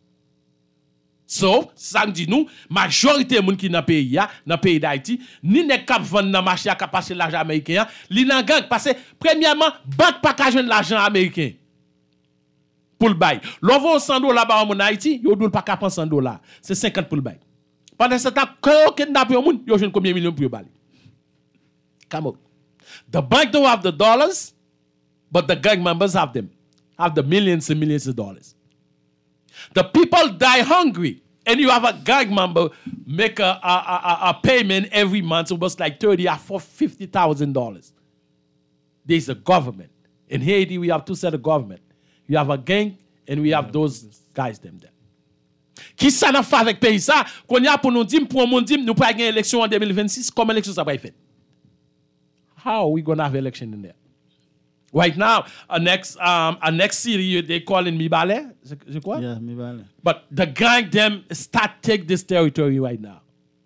So, ça me dit nous, majorité de gens qui dans le pays, dans le pays d'Haïti, ni ne cap vendre dans le marché à passer l'argent américain, li nan gang parce que premièrement, banque pas ka joindre l'argent américain. Pour le bail. L'on vend cent dollars là-bas en Haïti, yo doule pas ka prendre cent dollars. C'est cinquante pour le bail. Pendant ce temps, quand kidnappé un monde, yo joindre combien de millions pour bail. Come on. The bank don't have the dollars, but the gang members have them. Have the millions and millions of dollars. The people die hungry, and you have a gang member make a, a, a, a payment every month, almost like thirty or fifty thousand dollars. There's a government. In Haiti, we have two sets of government. You have a gang, and we have those guys them there. Qui ça n'a fait avec pays ça? Qu'on y a pour nous dire, pour nous dire, nous pas gagner élection en deux mille vingt-six, comme élection ça va être fait? How are we going to have election in there? Right now, a next um a next city they calling Mibale, je crois. Yeah, Mibale. But the gang them start take this territory right now.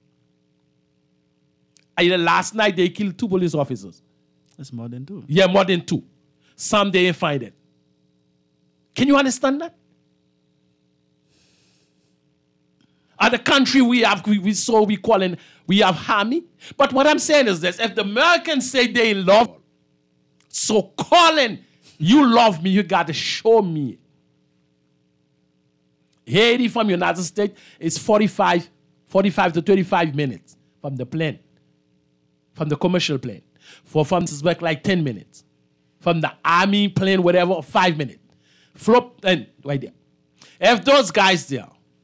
And last night they killed two police officers. That's more than two. Yeah, more than two. Some they ain't find it. Can you understand that? At the country we have, we, we so we calling we have army. But what I'm saying is this: if the Americans say they love. So calling, you love me, you got to show me. Haiti from United States is forty-five, forty-five to thirty-five minutes from the plane, from the commercial plane. For from this back like ten minutes. From the army plane, whatever, five minutes. Flop and right there. If those guys there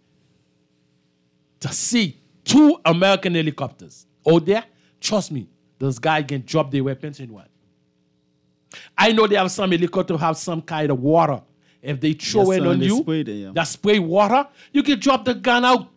to see two American helicopters out there, trust me, those guys can drop their weapons in one. I know they have some helicopter have some kind of water. If they throw Yes, it sir, on they you, spray there, yeah. that spray water, you can drop the gun out.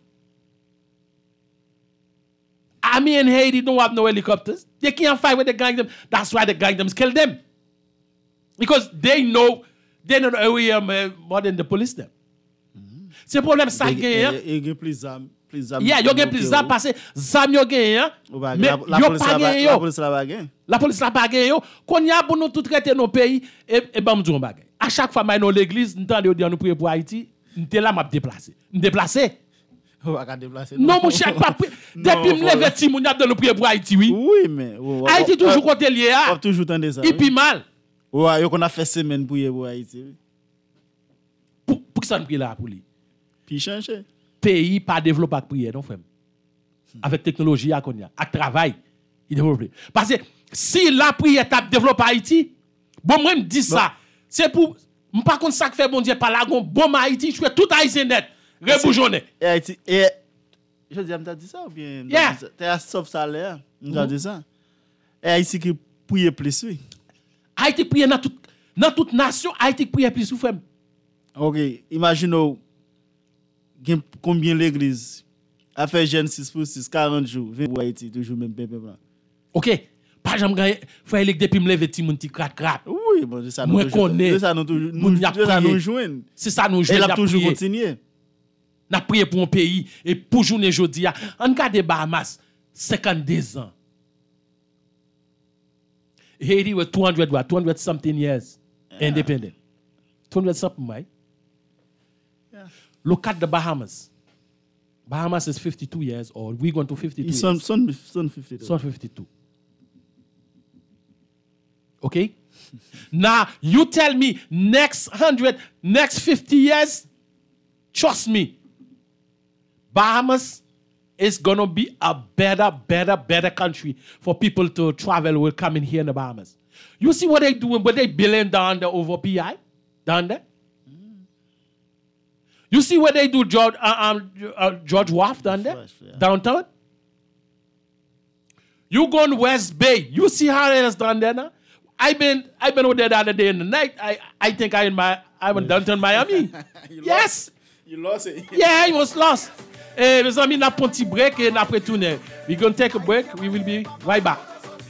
Army in Haiti don't have no helicopters. They can't fight with the gang them. That's why the gang them kill them. Because they know they know the area more than the police them. C'est problème ça gagne. Il y a plus d'armes. Yeah, you get plus d'armes parce que zam yo gagne. Mais yo pas gagne yo. La police la bague. La police la bague yo. Qu'on y a pour nous tout traiter nos pays et et ba m'dou bague. À chaque fois moi dans l'église, n'entend yo dire nous prier pour Haïti, n'était là m'a déplacer. Me déplacer. On va déplacer. Non mon cher pas depuis me lever ti moun y a de nous prier pour Haïti oui. Oui mais Haïti toujours côté lié a. Toujours tendre ça. Et puis mal. Ouais, yo qu'on a fait semaine pour pour Haïti. Pour pour ça nous prier là pour lui. Puis changer. Pays pas développé avec prière non frère. Avec technologie à konya, avec travail, il développe. Parce que si la prière t'a développé Haïti, bon moi me dit ça, c'est pour pas contre ça que fait bon Dieu par là bon Haïti, je fais tout Haïtien net, reboujonné. Et Haïti et je dis m't'a dit ça ou bien yeah. T'es à sauf salaire, m't'a dit ça. Et Haïti qui prier plus oui. Haïti prier dans toute dans toute nation, Haïti prier plus frère. OK, imaginez combien l'église A fait jeune six pour six, quarante jours, vingt pour Haïti, toujours même pépé blanc. OK. Pas jamais gagné, frère Elek depuis me lever ti moun ti krat krat. Oui, bon, c'est ça nous. Moi connais. C'est ça nous toujours nous c'est ça nous joindre. C'est ça nous joindre. Elle a toujours continué. N'a prié pour un pays et pour journée jodi a. On garde Bahamas cinquante-deux ans. Haiti was two hundred what? two hundred something years yeah. independent. two hundred something, right? Yeah. Look at the Bahamas. Bahamas is fifty-two years old. We going to fifty-two son, years. Son, son fifty-two. Son fifty-two. Okay? Now, you tell me next one hundred, next fifty years, trust me, Bahamas is going to be a better, better, better country for people to travel will come in here in the Bahamas. You see what they doing, what they building down there over P I? Down there? Mm. You see what they do, George, uh, um, uh, George Wharf down there? Fresh, yeah. Downtown? You go on West Bay. You see how it is down there now? I've been I've been over there the other day in the night. I, I think I in my I went downtown Miami. Yes. Lost. You lost it. Yeah, I was lost. Eh, mes amis, n'a petit break et n'a retourner. We're going to take a break. We will be right back.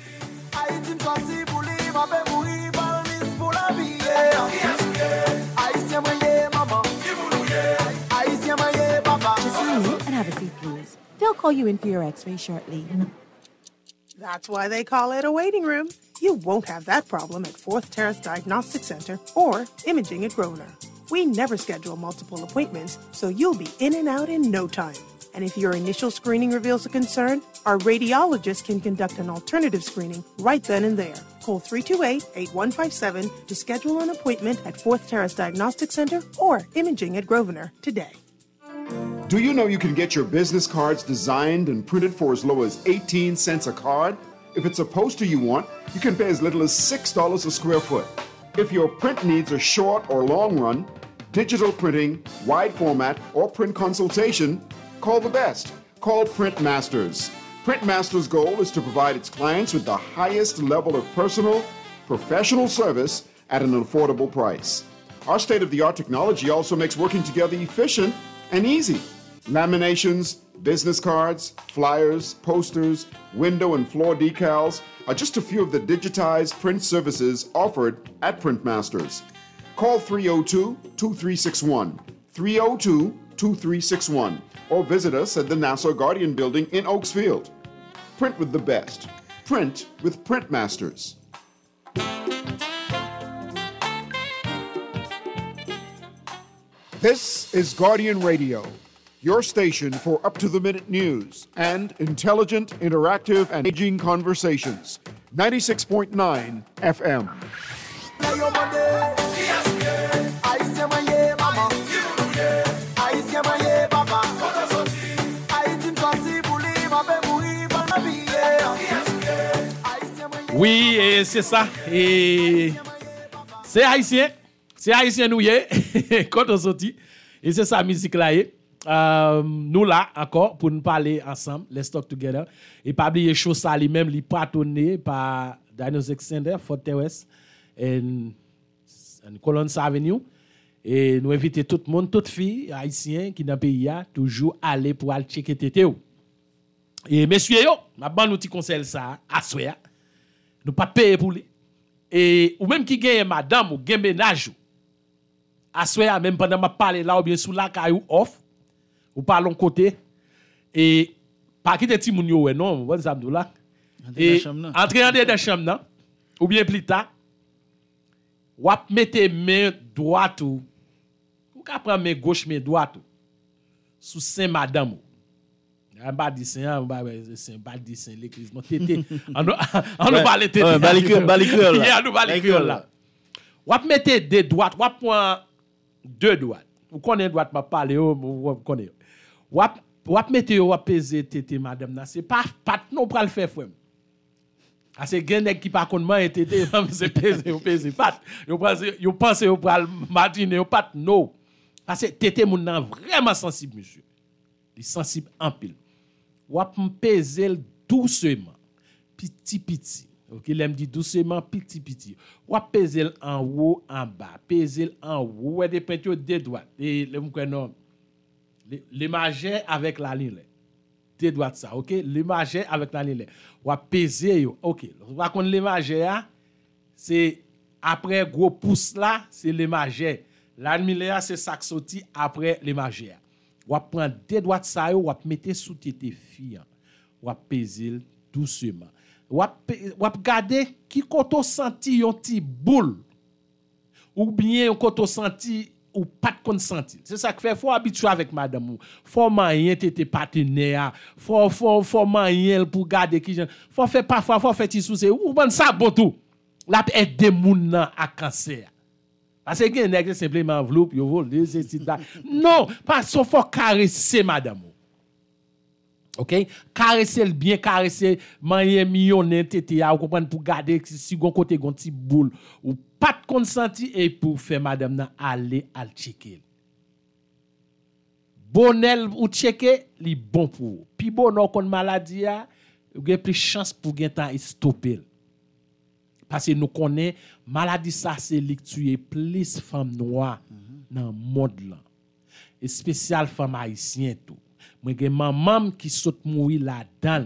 And have a seat, please. They'll call you in for your x-ray shortly. That's why they call it a waiting room. You won't have that problem at Fourth Terrace Diagnostic Center or Imaging at Grosvenor. We never schedule multiple appointments, so you'll be in and out in no time. And if your initial screening reveals a concern, our radiologist can conduct an alternative screening right then and there. Call three two eight, eight one five seven to schedule an appointment at Fourth Terrace Diagnostic Center or Imaging at Grosvenor today. Do you know you can get your business cards designed and printed for as low as eighteen cents a card? If it's a poster you want, you can pay as little as six dollars a square foot. If your print needs are short or long run, digital printing, wide format, or print consultation, call the best. Call Print Masters. Print Masters' goal is to provide its clients with the highest level of personal, professional service at an affordable price. Our state-of-the-art technology also makes working together efficient and easy. Laminations, business cards, flyers, posters, window and floor decals are just a few of the digitized print services offered at Print Masters. Call three oh two, two three six one, three oh two, two three six one, or visit us at the Nassau Guardian Building in Oaksfield. Print with the best. Print with Print Masters. This is Guardian Radio, your station for up-to-the-minute news and intelligent, interactive, and engaging conversations. ninety-six point nine F M. Oui, et c'est ça. Et c'est haïtien. C'est haïtien nous y est. Quand on sortit. Et c'est ça musique là. Euh, nous là encore pour nous parler ensemble. Let's talk together. Et pas oublier chose ça lui-même li patronné par Diagnostic Center Fourth Terrace et Colons Avenue. Et nous inviter tout le monde, toutes filles haïtiennes qui dans le pays a toujours aller pour aller checker tété. Et messieurs yo, m'a ban nous petit conseil ça à soya. Nous pas payer pour lui. Et ou même qui gagne madame ou gagne ménage. À soya même pendant m'a parler là ou bien sous la caillou off ou parlons côté et pas quitter ti moun yo ouais non, on ça là. Et entrer en dedans chambre nan ou bien plus tard ou mettre main droite ou ou ka prendre main gauche main droite sous saint madame. On va dire saint, on va c'est pas dire saint l'église non tété. On on va parler tété. Balicure balicure là. Il y a balicure là. Ou mettre deux droites, ou prendre deux droites. Vous connaissez droite m'a parler vous connaissez. Ou ou mettre ou peser tété madame là, c'est pas pas non pour le faire frère. Ah c'est gen nèg qui pas connait man tété, c'est peser ou peser pas. Yo pense yo pense ou pour matiner ou pas non. Parce que tété moun nan vraiment sensible monsieur. Il sensible en pile. Ou peser doucement, petit petit. OK, l'aime dit doucement petit petit. Ou peser en haut en bas, peser en haut, ouais des peintures des doigts. Et le non. Les majeurs avec la ligne. deux droite ça, OK? Les majeurs avec la ligne. Ou peser yo. OK. Par contre les majeurs c'est après gros pouce là, c'est les majeurs. La ligne c'est ça qui sorti après les majeurs. Ou prendre deux droite ça yo, ou mettre sous tête fille. Ou peser doucement. Ou ou regarder qui koto senti yon ti boule. Ou bien yon koto senti ou pas de consentir. C'est ça que fait faut habituer avec madame. Faut moyen t'étais partenaire, faut faut faut moyen pour garder qui faut faire parfois faut faire ti souci ou bon ça bon tout. La aider moun nan à cancer. Parce que gen nèg simplement enveloppe yo vol c'est non, parce qu'il faut caresser madame. OK? Caresser le bien, caresser moyen millionnaire tété ou comprendre pour garder si gon côté gon ti boule ou pas de consenti et pour faire madame nan aller al checker. Bonel ou checker, li bon pour. Pi bon non kon maladie a, ou gen plus chance pour gen temps stopper. Parce que nous connaît maladie ça c'est li tuer plus femme noire dans monde là. Et spécial femme haïtien tout. Moi gen maman qui saute mourir là-dedans.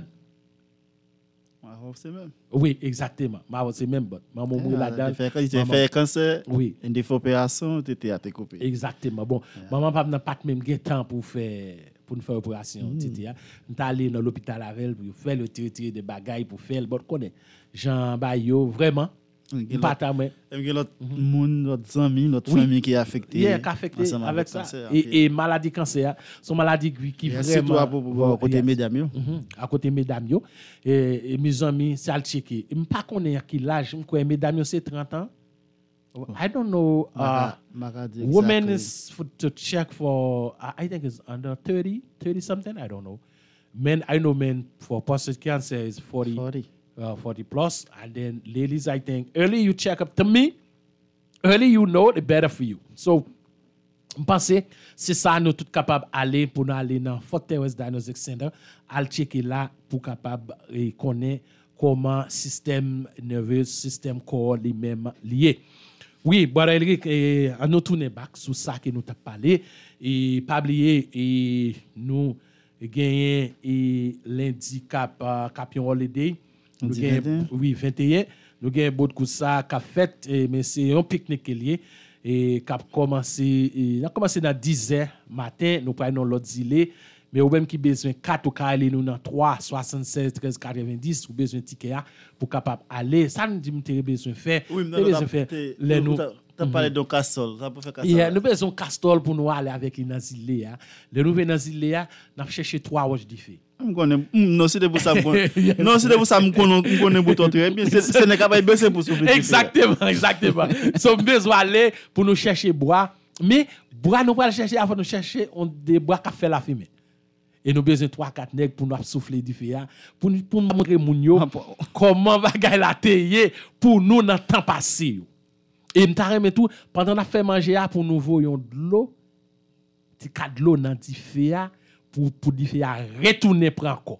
C'est même. Oui, exactement. Ma c'est même bon. Maman mourir là-dedans. Il te fait cancer. Oui. Une des opérations, tu étais à te couper. Exactement. Bon, yeah. Maman pas n'a pas même temps pour faire pour faire opération, mm. Titi. On t'a allé dans l'hôpital avec pour faire le tirer des bagailles pour faire bon connaît. Jean Bayo vraiment pas ta main. Il y a l'autre monde, l'autre ami, l'autre famille qui est affectée. Yeah, qui affecté avec ça. Et, et maladie cancer, son maladie qui, qui vraiment. C'est toi pour pouvoir à côté mesdames yo. À côté mesdames yo. Et, et mes amis, c'est al checker. Je pas connais qui l'âge, je crois mesdames yo c'est trente ans. I don't know. Uh, women is for, to check for. Uh, I think it's under thirty, thirty something. I don't know. Men, I know men for prostate cancer is forty. forty. Uh, forty plus, and then ladies, I think early you check up. To me, early you know, the better for you. So, je pense c'est ça nous tout capable aller pour nous aller dans Fort Terrace Diagnostic Center, aller checker là pour capable et connaître comment système nerveux, système corps lui-même lié. Oui, bon Eric, on nous tourner back sur ça que nous t'a parlé et pas oublier et nous gagner et l'handicap uh, Capion Holiday. Nous gagnons, oui, vingt et un. Nous gagnons beaucoup de ça qu'a fait, mais c'est un pique-nique lié. Et qu'a commencé, il a commencé dans dix heures matin. Nous prenons l'autre zilé. Mais ou même qui besoin quatre ou aller nous dans trois, soixante-seize, treize, quatre-vingt-dix, ou besoin de ticket pour capable aller. Ça nous dit que nous avons besoin de faire. Oui, nous avons besoin de faire. Nous avons parlé de Castol. Ça peut faire Castol. Yeah, nous avons besoin de Castol pour nous aller avec les nazilés. Les nouveaux nazilés, nous avons cherché trois roches différentes. Non, c'est pour ça. Non, c'est pour ça que je connais bouton très bien. Ce n'est pas baisser pour souffler. Exactement, exactement. Nous avons besoin d'aller pour nous chercher bois. Mais bois, nous pas chercher avant nous chercher des bois qui fait la fumée. Et nous besoin trois quatre nègres pour nous souffler du feu pour pour montrer moun yo comment bagay la teye pour nous dans temps passé. Et nous t'arrêter tout pendant n'a fait manger pour nous voyons de l'eau. Ti cadre l'eau dans di feu pour pour di feu retourner prendre encore.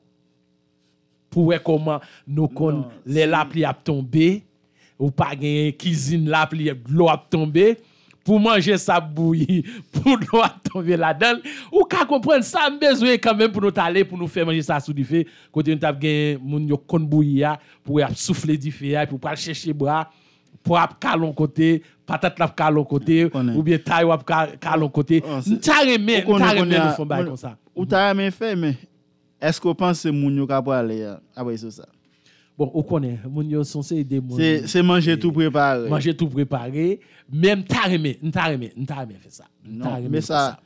Pour voir comment nous kon les la pli a tomber ou pas gain cuisine la pli l'eau a tomber. Pour manger ça bouilli, pour nous tomber là-dedans, ou qu'à comprendre ça, besoin quand même pour nous aller, pour nous faire manger ça sous du feu, côté nous t'a gagné, moun yo kon bouilli pour souffler du feu, pour pas chercher bois, pour calon côté, patate la calon côté, ou bien taille ou calon côté. T'as remet, t'as remet nous font bail comme ça. Ou t'as remet fait, mais est-ce qu'on pense que moun yo capable aller après ça? Bon, on connaît, moun yo sont c'est des moun. C'est c'est manger tout préparé. Manger tout préparé, même ta remé, ta remé, ta remé fait ça. Non, mais ça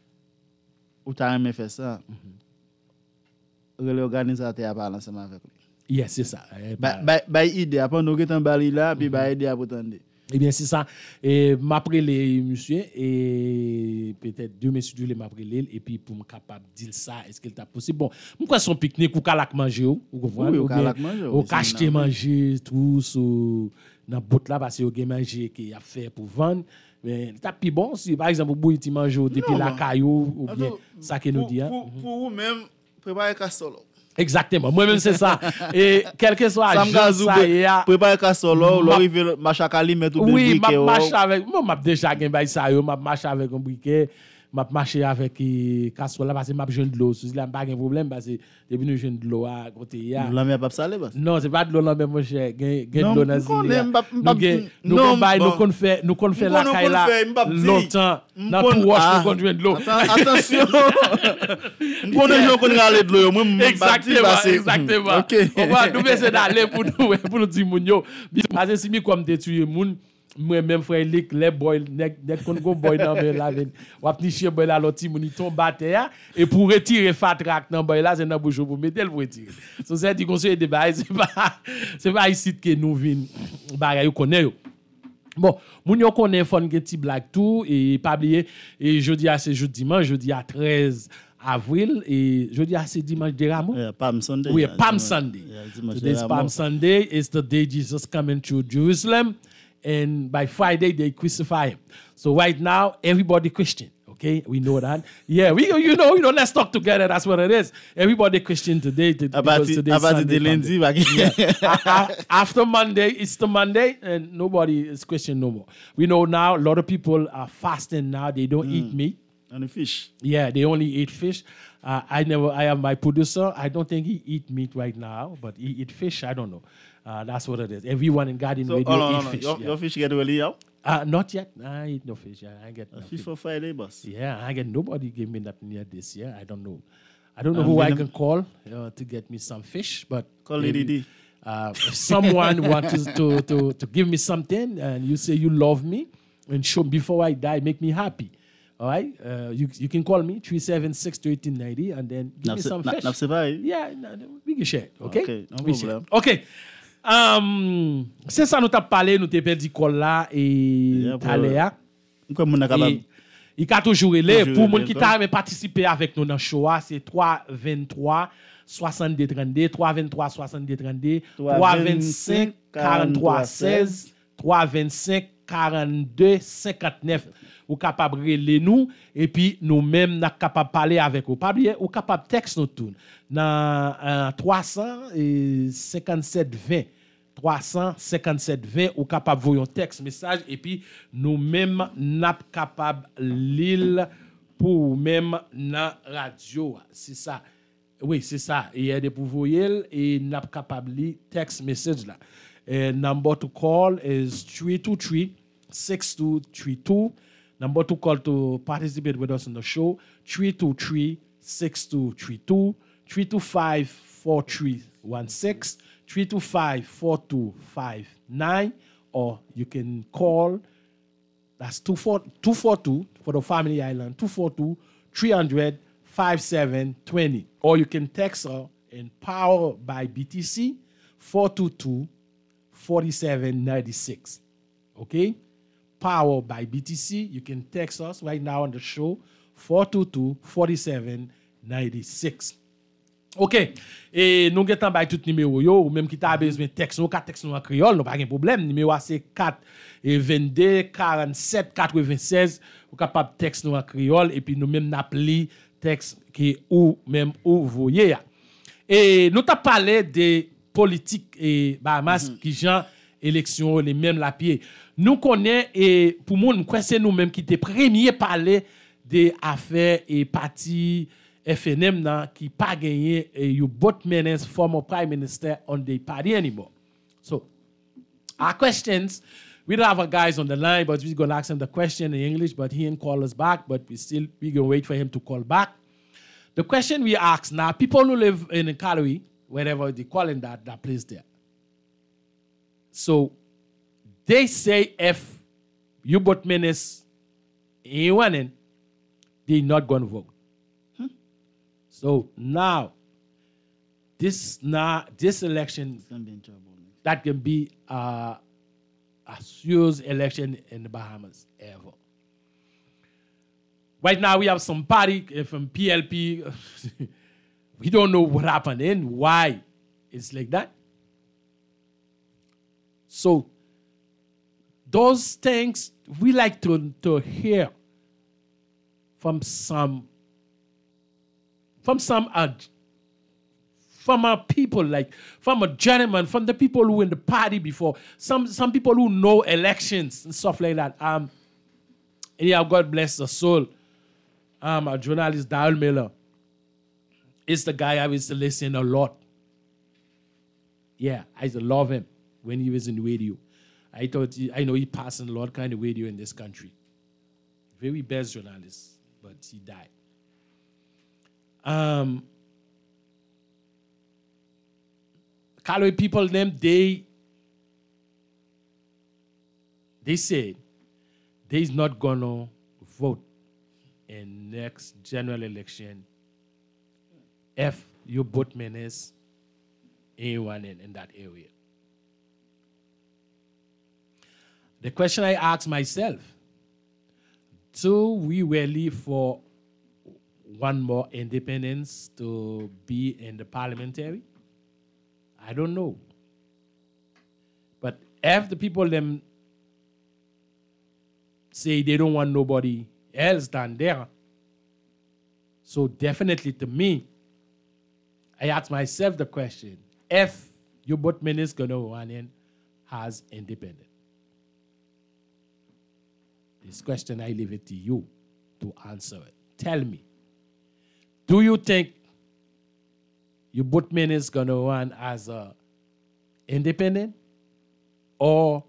ou ta remé fait ça. L'organisateur a parlé ensemble avec lui. Yes, c'est ça. Ba ba idée après nous getan bali là puis ba idée à attendre. Eh bien, c'est ça. Et m'après les monsieur et peut-être deux messieurs les m'après les et puis pour me capable dire ça, est-ce qu'il t'a possible bon, pourquoi son pique-nique ou calak manger ou comprenez ou calak manger ou acheter manger tout sur dans bout là parce que au manger qui a fait pour vendre mais t'as plus bon si par exemple vous ti manger depuis la caillou ou bien ça que nous dit pour vous même préparer casserole. Exactement, moi-même c'est ça. Et quel que soit ça y a préparer casserole, l'arriver machakali mettre tout briquet. Oui, m'a marche avec moi m'a déjà gain bail ça yo, m'a marche avec un briquet, m'a marché avec casserole là parce que m'a besoin de l'eau. Si là pas de problème parce que depuis nous besoin de l'eau à côté ya. La mer pas salé bas. Non, c'est pas de l'eau là mon cher, gain gain de l'eau dans Nous nous nous qu'on fait nous qu'on fait la caille là longtemps dans tout wash nous qu'on joindre de l'eau. Attention. Pour les gens qu'on aller de l'eau, moi exactement exactement. OK. On va nous essayer d'aller pour nous pour nous dire moun yo. Parce que si mi comme détruire moun moi même frère Lick les boy nek nek kon go boy dans ben la ou ni chien boy là l'autre moun tombe à terre et pour retirer fatrak dans boy là c'est dans bouche pour mettre le pour retirer. So c'est dit conseil de bail c'est pas c'est pas ici que nous vinn bagay yo connaît yo. Bon, moun yo connaît fon gen ti blague tout et pas oublier et jeudi à c'est jeudi dimanche jeudi à treize avril et jeudi à c'est dimanche de Ramos. Yeah, Palm Sunday. Oui, yeah, Palm Sunday. Yeah, Today's Palm Sunday is the day Jesus coming to Jerusalem. And by Friday they crucify him. So right now everybody Christian, okay? We know that. Yeah, we you know you know let's talk together. That's what it is. Everybody Christian today. To, about today about the lundi. Yeah. After Monday, it's the Monday, and nobody is Christian no more. We know now a lot of people are fasting now. They don't mm. eat meat. And the fish. Yeah, they only eat fish. Uh, I never. I am my producer. I don't think he eat meat right now, but he eat fish. I don't know. Uh, that's what it is. Everyone in Garden so, Radio oh, no, eat no, fish. Your, yeah. your fish get really out? Uh, not yet. I eat no fish. Yeah, I get no fish for Friday, boss. Yeah, I get nobody gave me nothing yet this year. I don't know. I don't know um, who I can call uh, to get me some fish, but call Lady D. Uh, if someone wants to, to to give me something and you say you love me and show before I die, make me happy. All right, uh, you you can call me three seven six two eighteen ninety and then give me some fish. Yeah, we can share. Okay, okay, no we problem. Okay. Um, c'est ça nous t'a parlé, nous t'ai perdu call là et Taléa. Comme on a capable. Il a toujours relé pour moun qui t'a participer avec nous dans show c'est trois vingt-trois soixante-deux trente-deux trois vingt-trois soixante-deux trente-deux trois vingt-cinq quarante-trois seize trois vingt-cinq quarante-deux cinquante-neuf ou capable relé nous et puis nous même n'a capable parler avec vous pas bien ou capable texte nous tout dans euh, trois cent cinquante-sept vingt trois cent cinquante-sept vingt ou capable voyer un texte message et puis nous même n'a capable lire pour même dans radio c'est ça oui c'est ça il y a des pour voyer et n'a capable lire text message là and number to call is three two three six two three two. Number to call to participate with us on the show, three two three six two three two, three two five four three one six, three two five four two five nine, or you can call, that's two four two for the Family Island, two four two, three hundred, fifty-seven twenty. Or you can text her in Power by B T C, four two two, four seven nine six. Okay? Power by B T C. You can text us right now on the show, four two two, four seven nine six. OK. Et nous avons by tout numéro yo ou même qui t'a besoin texte nous ka texte nous en créole, nous pas de problème. Numéro c'est quatre vingt-deux quarante-sept quatre-vingt-seize ou capable texte nous en créole et puis nous même n'appli texte qui ou même ou voyez. Et nous t'a parlé de politique et Bahamas mm-hmm. qui genre élection les mêmes la pied. Nous connaissons et pour moun c'est nous même qui était premier parler des affaires et parti F N M nan, qui pas gagné et you both menace former prime minister on the party anymore. So our questions, we don't have our guys on the line, but we're gonna ask him the question in English, but he didn't call us back, but we still we gonna wait for him to call back. The question we ask now, people who live in Calgary, wherever they call in that, that place there. So they say if you both menace ain't winning, they're not gonna vote. Hmm? So now, this now this election that can be uh, a serious election in the Bahamas ever. Right now we have some party from P L P. We don't know what happened and why it's like that. So those things we like to, to hear from some from some uh, from our people, like from a gentleman, from the people who were in the party before, some some people who know elections and stuff like that. Um, and yeah, God bless the soul. um, a journalist, Darrell Miller, is the guy I used to listen a lot. Yeah, I used to love him when he was in radio. I thought, he, I know he passed a lot kind of radio in this country. Very best journalist, but he died. Um, Callaway people, them, they, they said they's not gonna vote in next general election if you both menace anyone in, in that area. The question I ask myself, do we really for one more independence to be in the parliamentary? I don't know. But if the people them say they don't want nobody else than there, so definitely to me, I ask myself the question, if your both ministers gonna run in as independent. This question, I leave it to you to answer it. Tell me, do you think your both ministers gonna run as a independent or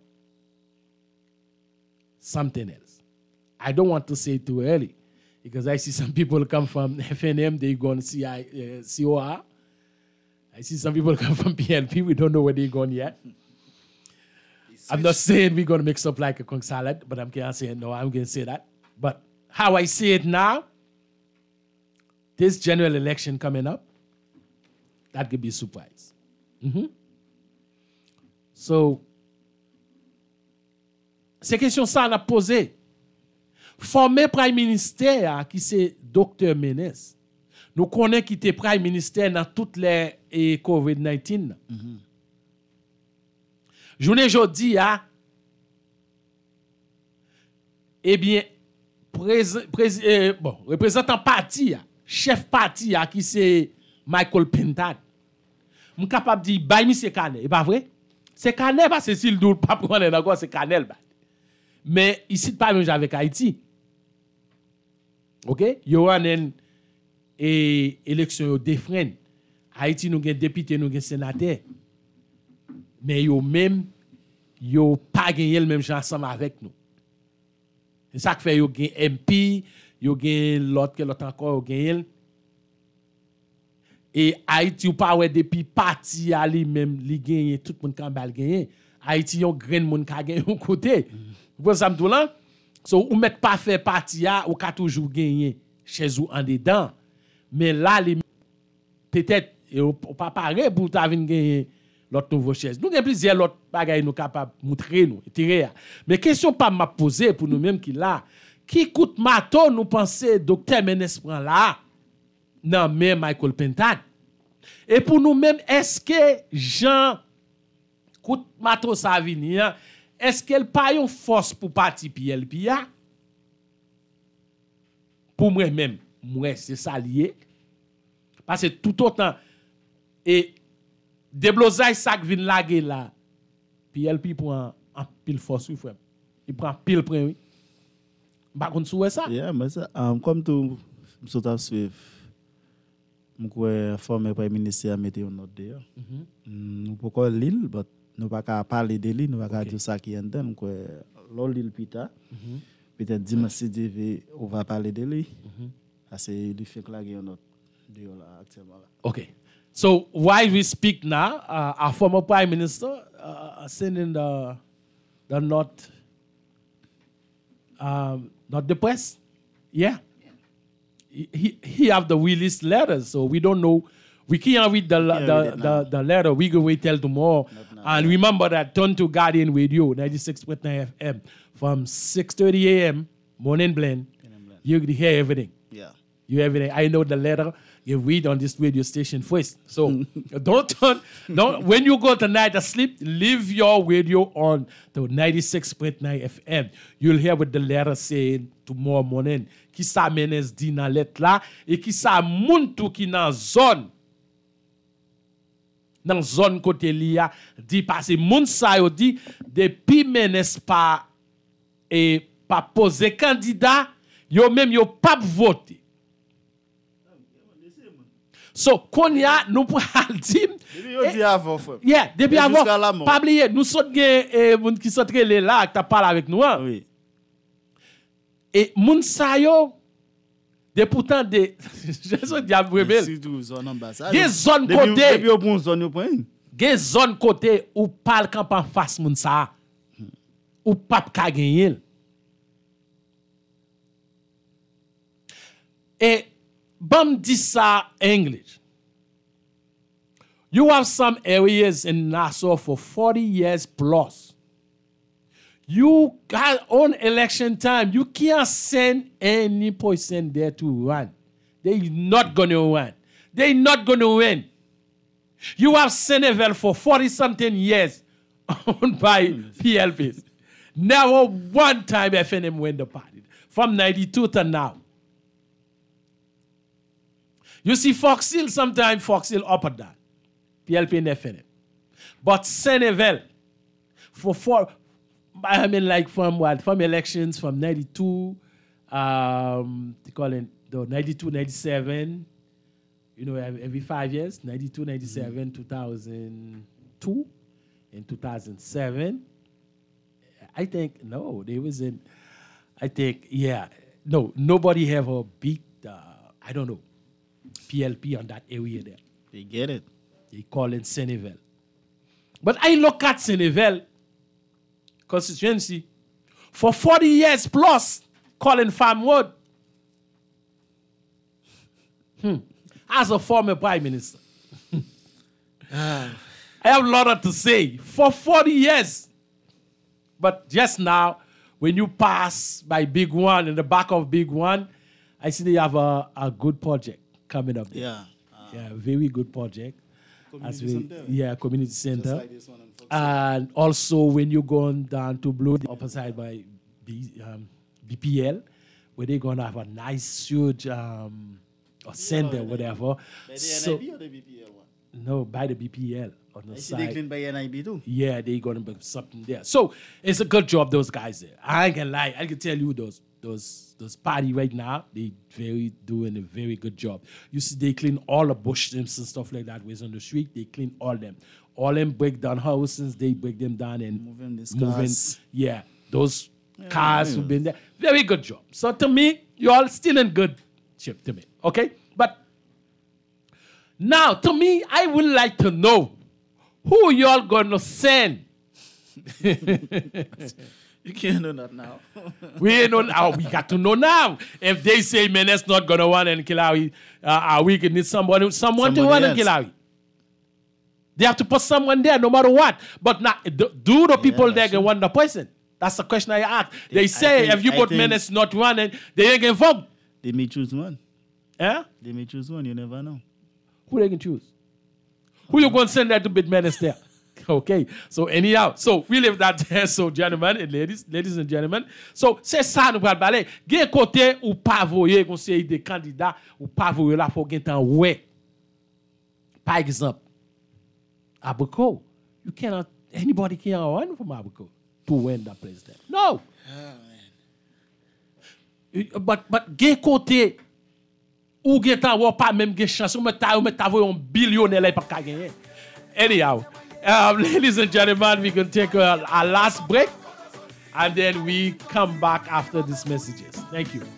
something else? I don't want to say too early because I see some people come from F N M, they're going to see uh, C O R. I see some people come from P L P, we don't know where they're going yet. I'm not saying we're going to mix up like a conch salad, but I'm going to say, no, I'm going to say that. But how I see it now, this general election coming up, that could be a surprise. Mm-hmm. So, ces questions ça on a posé. Former Prime Minister qui c'est Docteur Ménès. Nous connaissons qui était Prime Minister dans toutes les COVID dix-neuf. Mm-hmm. Journée aujourd'hui, hein, eh bien, prés, prés, euh, bon, représentant parti, chef parti, qui c'est Michael Pentad. Je suis capable de dire, bah, c'est Canel, pas vrai? C'est Canel, parce que s'il ne doit pas prendre d'accord, c'est Canel. Mais ici, pas même avec Haïti. OK? Il y aura une élection de frein. Haïti, nous avons député, nous avons sénateur. Mais yo même yo pas gagné le même chance ensemble avec nous. C'est ça qui fait yo gagne M P, yo gagne l'autre que l'autre encore yo gagne. Et Haïti ou pas ouais depuis parti à lui même li gagne tout monde kan bal gagne. Haïti yon grain monde ka gagne au côté. Vous ça me là. So ou met pas faire parti a ou ka toujours gagner chez ou en dedans. Mais là les peut-être ou pas pareil pour ta vinn gagner l'autre nouveau chaise. Nous avons plusieurs autres bagages nous capables de montrer nous, tirer. Mais question pas m'a poser pour nous-mêmes qui là, qui coûte mato nous penser docteur Ménès prend là non mais Michael Pentad. Et pour nous-mêmes est-ce que Jean coûte mato ça venir, est-ce qu'elle pas une force pour parti P L P a? Pour moi même, moi c'est ça lié. Parce que tout autant et déblosage ça qui vient laguer là. P L P prend en pile force oui frère. Il prend pile prend oui. Par contre souhait ça. Yeah, mais ça um, comme tout nous t'a suivre. M'croit former Premier ministre a mettre une note d'ailleurs. Nous pourquoi l'île but nous pas qu'à parler de l'île, nous pas qu'à dire ça qui est dedans quoi l'île pita. Peut-être dimanche on va parler de l'île. Parce que il fait claquer une note de là actuellement là. OK. So while we speak now, uh, our former Prime Minister uh, sending the the not um, not the press, yeah. yeah. He he have the released letters, so we don't know. We can't read the yeah, the, the, the letter. We can wait till tomorrow. And yeah. Remember that turn to Guardian Radio ninety-six point nine F M from six thirty a m morning blend. You can hear everything. Yeah, you hear everything. I know the letter. You read on this radio station first. So don't turn, don't, when you go tonight to sleep, leave your radio on to ninety-six point nine F M. You'll hear what the letter saying tomorrow morning. Qui sa Ménès dit dans lettre là, et qui sa moun tout qui dans zone, dans zone côté liya, dit parce que moun sa yo dit, depuis Ménès pas, et pas poser candidat, yo même yo pas voté. So, konya, nous pour dire. Depuis avant, frère. Yeah, depuis avant. Pas oublier, nous sommes des gens qui sont là, qui parlent avec nous. Oui. Et moun sa yo, de pourtant, de. Je suis diable rebelle. Des zones côté. Depuis au bon zone, au point. Des zones côté où parle quand en face moun sa. Ou pas ka gagner. Et bam dit ça English. You have some areas in Nassau for forty years plus. You got on election time, you can't send any person there to run. They're not going to run. They're not going to win. You have Senevel for forty something years owned by P L Ps. Never one time F N M win the party. From ninety-two to now. You see Fox Hill, sometimes Fox Hill up and down. P L P and F N M. But Senevel, for four, I mean like from what? From elections from ninety-two, um, they call it the ninety-two, ninety-seven, you know, every five years, ninety-two, ninety-seven, mm-hmm. two thousand two, and two thousand seven. I think, no, they was in, I think, yeah, no, nobody ever beat, uh, I don't know, P L P on that area there. They get it. They call it Senevel. But I look at Senevel constituency for forty years plus, calling Farmwood. Hmm. As a former prime minister. I have a lot to say. For forty years. But just now, when you pass by Big One, in the back of Big One, I see they have a, a good project coming up there. Yeah. Uh, yeah, very good project. Community we, center. Yeah, community center. Like this one and also when you go on down to Blue, the upper side by B, um, B P L, where they're going to have a nice, huge um, or center, yeah, whatever. By the so, N I B or the B P L one? No, by the B P L. On the I side. see they clean by N I B too. Yeah, they're going to be something there. So it's a good job, those guys there. I ain't gonna lie. I can tell you those those those party right now, they very doing a very good job. You see, they clean all the bush limbs and stuff like that was on the street. They clean all them. All them break down houses, they break them down and moving these moving. cars. Yeah, those yeah, cars yeah. who've been there. Very good job. So to me, you all still in good shape to me. Okay? But now, to me, I would like to know who y'all gonna send. You can't know that now. We ain't know now. We got to know now. If they say Menace not gonna want and Kilawi, uh, are we gonna need somebody, someone Somebody to want else. and Kilawi? They have to put someone there no matter what. But not, do the people Yeah, there that's can true. want the person? That's the question I ask. They I say think- if you I put think- Menace not running, they ain't gonna vote. They may choose one. Eh? They may choose one. You never know. Who they can choose? Who you going to send there to bid Menace there? Okay, so anyhow, so we leave that there. So gentlemen and ladies, ladies and gentlemen, so c'est ça nous va parler. Gen côté ou pas voyer conseil des candidats ou pas voyer là faut gen temps ouais. Par exemple, Abuko, you cannot anybody can run from Abuko to win that president. No. Oh, but but gen côté ou gen temps ou pas même gen chance ou mettre ou mettre un billionnaire là pas ka gagner. Anyhow, um, ladies and gentlemen, we're going to take a, a last break and then we come back after these messages. Thank you.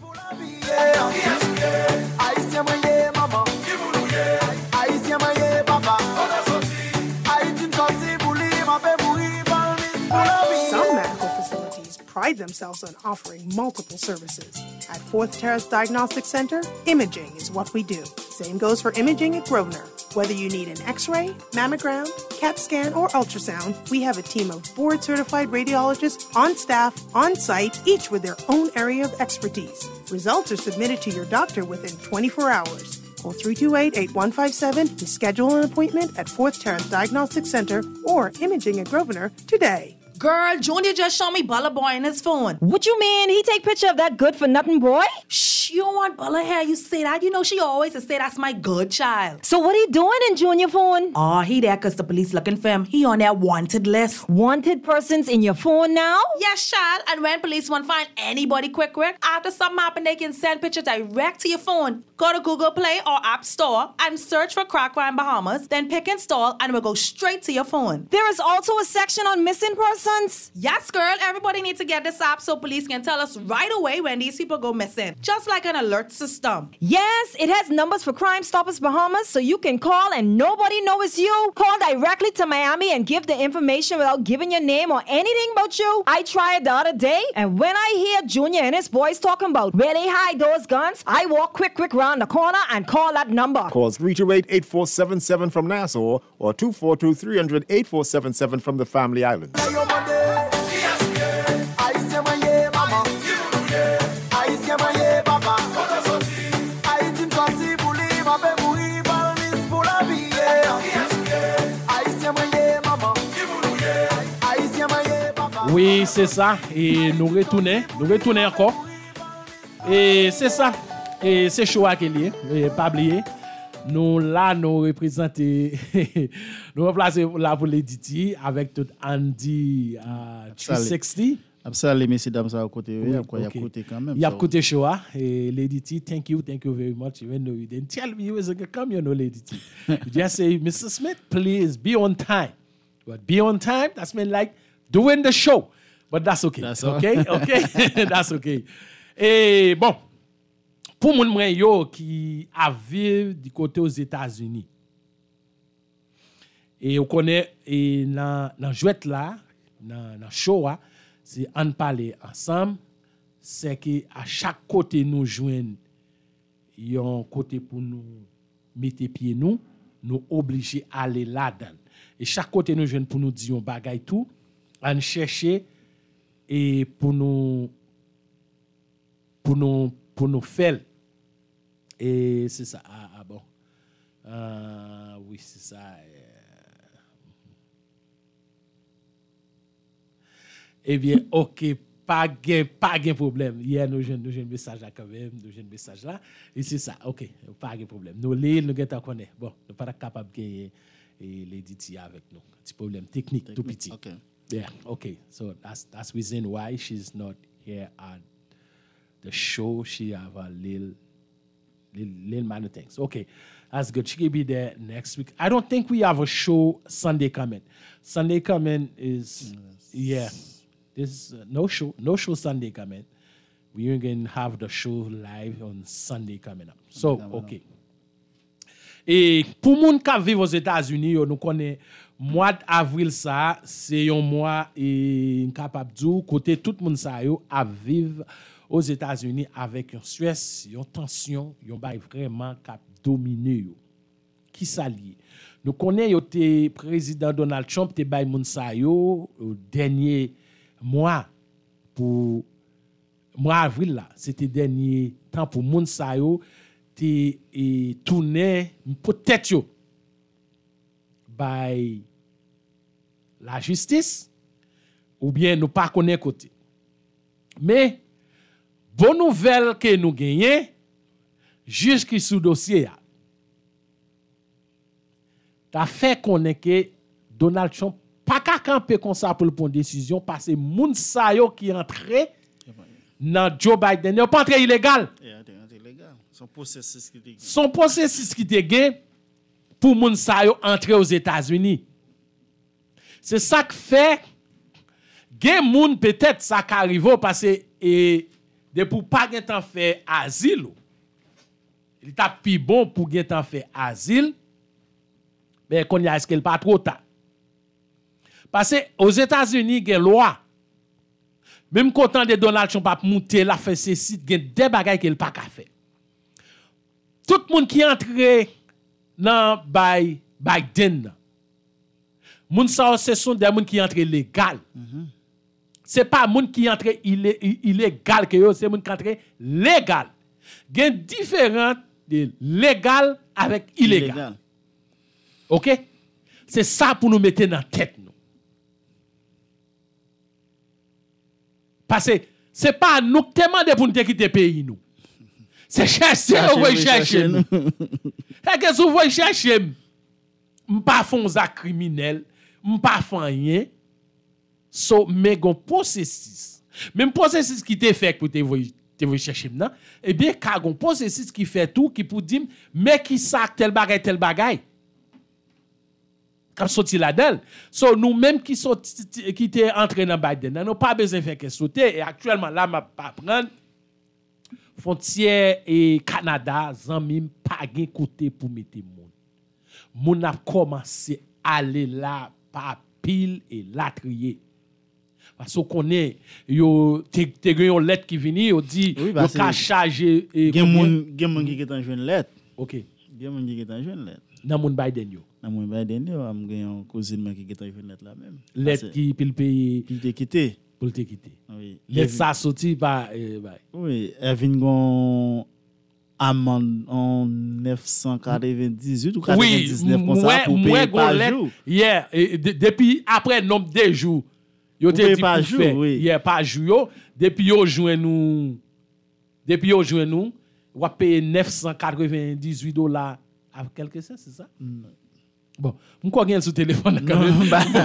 Some medical facilities pride themselves on offering multiple services. At Fourth Terrace Diagnostic Center, imaging is what we do. Same goes for imaging at Grosvenor. Whether you need an X-ray, mammogram, CAT scan, or ultrasound, we have a team of board-certified radiologists on staff, on site, each with their own area of expertise. Results are submitted to your doctor within twenty-four hours. Call three two eight, eight one five seven to schedule an appointment at Fourth Terrace Diagnostic Center or Imaging at Grosvenor today. Girl, Junior just showed me Bella Boy in his phone. What you mean? He take picture of that good-for-nothing boy? Shh, you don't want Bella hair. You say that. You know she always say that's my good child. So what he doing in Junior phone? Oh, he there because the police looking for him. He on that wanted list. Wanted persons in your phone now? Yes, child. And when police want to find anybody quick, quick, after something happen, they can send pictures direct to your phone. Go to Google Play or App Store and search for Crack Crime Bahamas, then pick install and it will go straight to your phone. There is also a section on missing persons? Yes, girl. Everybody needs to get this app so police can tell us right away when these people go missing. Just like an alert system. Yes, it has numbers for Crime Stoppers Bahamas so you can call and nobody knows it's you. Call directly to Miami and give the information without giving your name or anything about you. I tried the other day and when I hear Junior and his boys talking about where they hide those guns, I walk quick, quick round the corner and call that number. Call three two eight, eight four seven seven from Nassau or two four two, three hundred, eight four seven seven from the Family Island. Oui, c'est ça. Et nous retournons, nous retournons encore. Et c'est ça. Et c'est chaud à qu'il y ait. Pas oublier. Nous là, nous représentons, nous remplaçons là pour l'Editi avec tout Andy uh, trois cent soixante. Absolument, messieurs, dames, ça a côté, il y a okay. côté quand même. Il y a côté show, et Lady T, thank you, thank you very much. Even though you didn't tell me you was going to come, you know, Lady T. You just say, Mister Smith, please be on time. But be on time, that's mean like doing the show. But that's okay. That's okay, okay, that's okay. Et bon, pour mon mwen yo qui a vécu du côté aux États-Unis. Et on connaît, et dans dans jouet là, dans dans show là, c'est en parler ensemble, c'est que à chaque côté nous joignent un côté pour nous mettre pied nous, nous obligés à aller là-dedans. Et chaque côté nous joignent pour nous dire un bagay tout, en chercher et pour nous pour nous pour nous faire. Et c'est ça. Ah, ah bon. Euh, oui, c'est ça. Eh bien, ok, pas de pas de problème. Hier, nous avons un message là quand même, nous avons un message là. Et c'est ça, ok, pas de problème. Nous lire, nous avons connaître. Bon, nous pas capable de gagner l'éditi avec nous. Petit problème technique, technique, tout petit. Okay. Yeah, okay. So that's that's reason why she's not here at the show. She have a little little, little minor things. Okay. That's good. She can be there next week. I don't think we have a show Sunday coming. Sunday coming is yes. yeah. There's uh, no show, no show Sunday coming. We're going to have the show live on Sunday coming up. So, okay. Et pour moun ka vive aux États-Unis, nous connaît mois d'avril ça, c'est un mois et capable de côté tout monde ça yo à vivre aux États-Unis avec un stress, une tension, un bail vraiment cap dominer yo. Qui s'allie. Nous connaît yo te président Donald Trump te bay moun ça yo au dernier mois pour mois avril là, c'était dernier temps pour moun sa yo te e tourner peut-être yo by la justice ou bien nous pas connaît côté. Mais bonne nouvelle que nous gagnons juge qui sous dossier a ta fait connaît que Donald Trump pas qu'à camper comme ça pour prendre décision parce que moun sa yo qui entré dans Joe Biden yo pas entré illégal. Son processus qui était Son processus qui était gain pour moun sa yo entrer aux États-Unis. C'est ça que fait gen moun peut-être ça qui arrive parce que et de pour pas gen temps faire asile. Il t'a plus bon pour gen temps faire asile. Mais qu'on y a est-ce qu'elle pas trop tard. Parce que aux États-Unis, il y a une loi. Même quand de Donald Trump a monté la fait ces sites, il y a des bagages qu'il pas qu'à faire. Tout le monde qui entre dans Biden, moun sa ce sont des gens qui entre légal. Mm-hmm. C'est pas moun qui entre illégal que yo, c'est moun qui entre légal. Il y a différent de légal avec illégal. illégal. OK? C'est ça pour nous mettre dans la tête nous. Parce que c'est pas nous qui demandons pour nous quitter le pays. Nous. C'est chercher, on va chercher. Et que si vous voulez chercher, je ne pas faire un acte criminel, je ne pas faire rien. So, mais un processus. Même processus qui te fait pour te vous chercher maintenant, eh bien, quand un processus qui fait tout, qui peut dire, mais qui ça, tel bagay, tel bagay. Comme sorti là-dedans. So, nous-mêmes qui sommes qui t'es entrés dans Biden, nous n'avons pas besoin de faire que sauter. Et actuellement, là, je vais pas prendre frontière et Canada, Zambie, pas de côté pour mettre moun. Moun a commencé à aller là par pile et latrier. Parce qu'on est, yo, te une lettre qui vient, yo dit, yo ka charger. Gen moun, gen moun qui est en jeune lettre. Ok. Gen moun qui est en jeune lettre. Nan moun Biden yo. Nan moun Biden yo, am gen yon cousine qui est en jeune lettre là même. Lettre qui pile paye. Pile te quitter. Pour te quitter. Oui. Lettre ça sorti par. Oui, elle vient gon amende en neuf cent quatre-vingt-dix-huit ou quatre-vingt-dix-neuf comme ça pour payer par jour. Yeah, depuis après nombre de jours. Yo te dit par pour jour, faire. oui. Yeah, par jour. Depuis yo joint nous. Depuis yo joint nous, on va payer neuf cent quatre-vingt-dix-huit dollars avec quelque chose, c'est ça? Non. Bon, je crois qu'il y a sur téléphone quand même.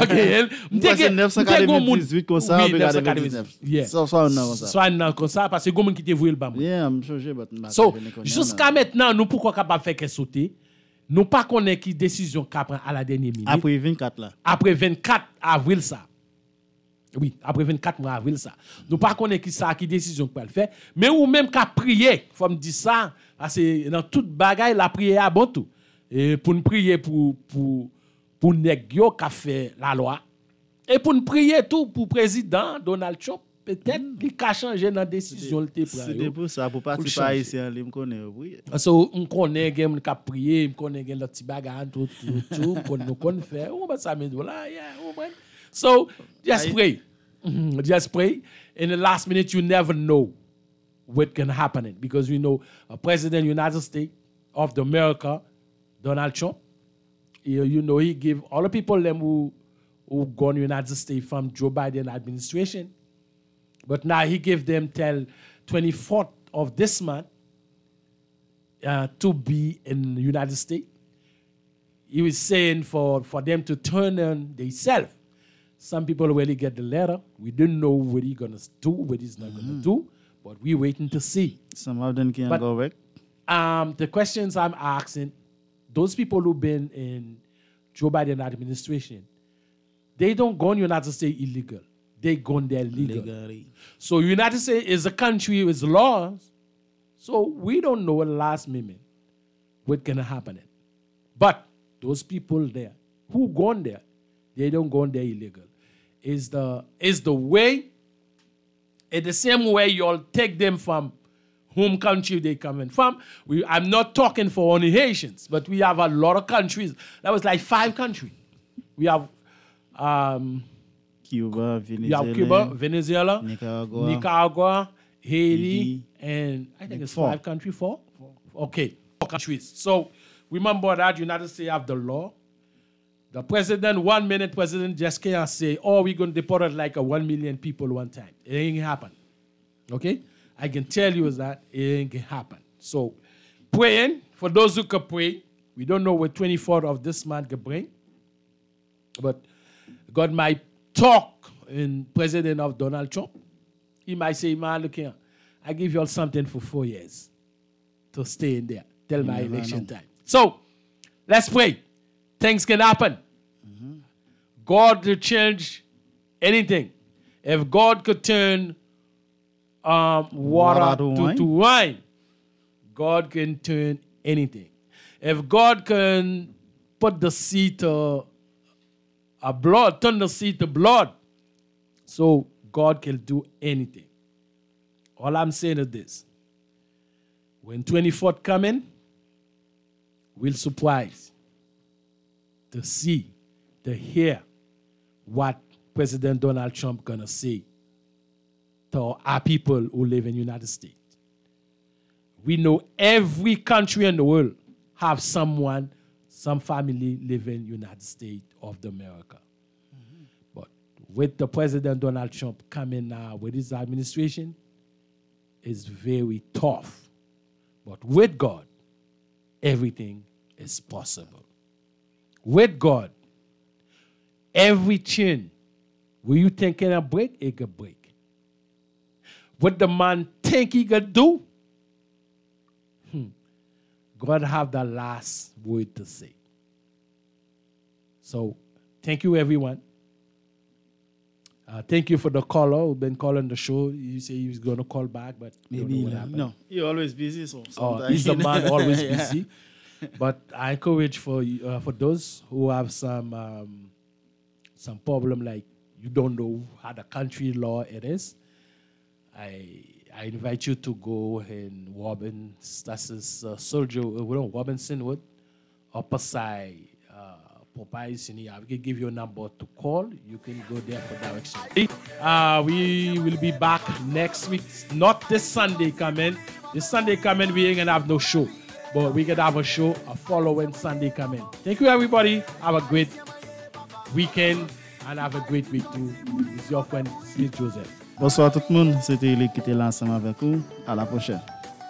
C'est neuf cent quatre-vingt-dix-huit comme ça, oui, neuf cent quatre-vingt-dix-neuf. Yeah. Soit soit non comme ça. Soit non comme ça parce que gomen qui te voué le bas. Yeah, I'm sure but So, jusqu'à maintenant, nous pourquoi capable faire que sauter? Nous pas connaît qui décision qu'a prend à la dernière minute. Après vingt-quatre là. Après vingt-quatre avril ça. Oui, après vingt-quatre mois avril ça. Nous pas connaît qui ça qui décision pour le faire, mais ou même qu'a prier, faut me dire ça parce que dans toute bagaille la prière à bon tout. Et pour nous prier pour pour pour nèg yo qu'a fait la loi et pour nous prier tout pour président Donald Trump peut-être qu'il a changé dans décision le te prend. C'est pour ça pour participer ici en me connaît oui. So on connaît game qui prier, on connaît game le petit bagarre tout tout tout pour nous connaît faire. On va ça mais là yeah, so just pray. Mm-hmm. Just pray. In the last minute, you never know what can happen because we know a president of the United States of the America, Donald Trump, you, you know, he gave all the people them who who gone to the United States from Joe Biden administration, but now he gave them till twenty-fourth of this month uh, to be in the United States. He was saying for, for them to turn on themselves. Some people really get the letter. We didn't know what he's going to do, what he's not mm-hmm. going to do, but we're waiting to see. Some of them can go back. Um, the questions I'm asking, those people who've been in Joe Biden administration, they don't go in the United States illegal. They go in there legal. Legally. So United States is a country with laws, so we don't know at the last minute what's going to happen. But those people there who gone there, they don't go in there illegal. Is the is the way, in the same way you'll take them from home country they coming from. We, I'm not talking for only Haitians, but we have a lot of countries. That was like five countries. We have um, Cuba, Venezuela, you have Cuba, Venezuela, Nicaragua, Nicaragua Haiti, Haiti, and I think it's four. five countries, four? four? Okay, four countries. So remember that United States have the law. The president, one minute president just can't say, oh, we're going to deport like a one million people one time. It ain't happen. Okay? I can tell you that it ain't gonna happen. So praying, for those who can pray, we don't know what twenty-fourth of this month can bring. But God might talk in president of Donald Trump. He might say, man, look here, I give you all something for four years to stay in there till my Mm-hmm. election time. So let's pray. Things can happen. Mm-hmm. God will change anything. If God could turn um, water, Water to, to wine. to wine, God can turn anything. If God can put the sea to a blood, turn the sea to blood, so God can do anything. All I'm saying is this. When twenty-fourth coming, we'll surprise to see, to hear what President Donald Trump gonna say to our people who live in the United States. We know every country in the world have someone, some family living in the United States of America. Mm-hmm. But with the President Donald Trump coming uh, with his administration is very tough. But with God, everything is possible. With God, every chain where you think can break, it can break. What the man think he can do, hmm, God have the last word to say. So, thank you, everyone. Uh, thank you for the caller who's been calling the show. You say he was going to call back, but maybe what no. happened. No, he's always busy. So oh, he's the man always yeah. busy. But I encourage for uh, for those who have some um, some problem, like you don't know how the country law it is. I I invite you to go in Robin, that's his uh, soldier, uh, Robinson Wood, upper side. Popeyes, I will give you a number to call. You can go there for direction. Uh, we will be back next week. Not this Sunday coming. This Sunday coming, we ain't gonna have no show. But we can have a show a following Sunday coming. Thank you, everybody. Have a great weekend and have a great week too. It's your friend Smith Joseph. Bonsoir tout le monde. C'était Eli qui était là ensemble avec vous. À la prochaine.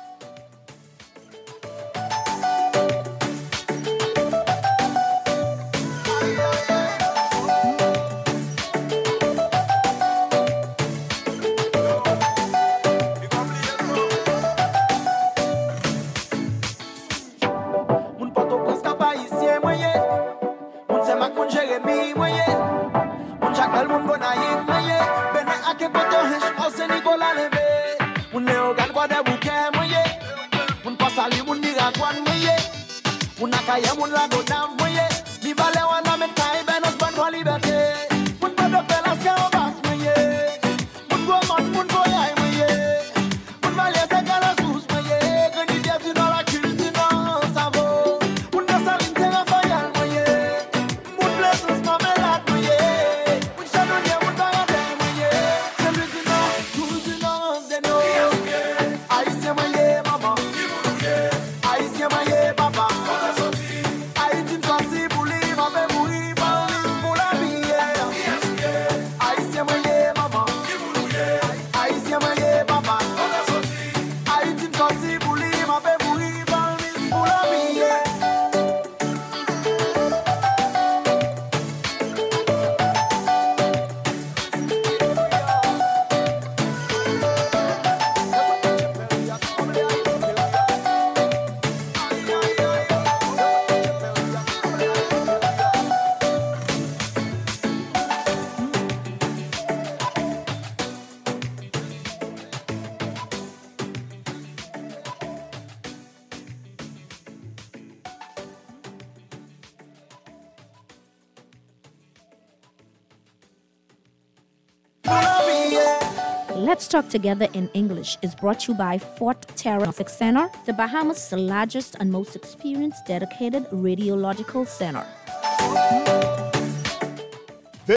Let's Talk Together in English is brought to you by Fort Terra Diagnostic Center, the Bahamas' largest and most experienced dedicated radiological center.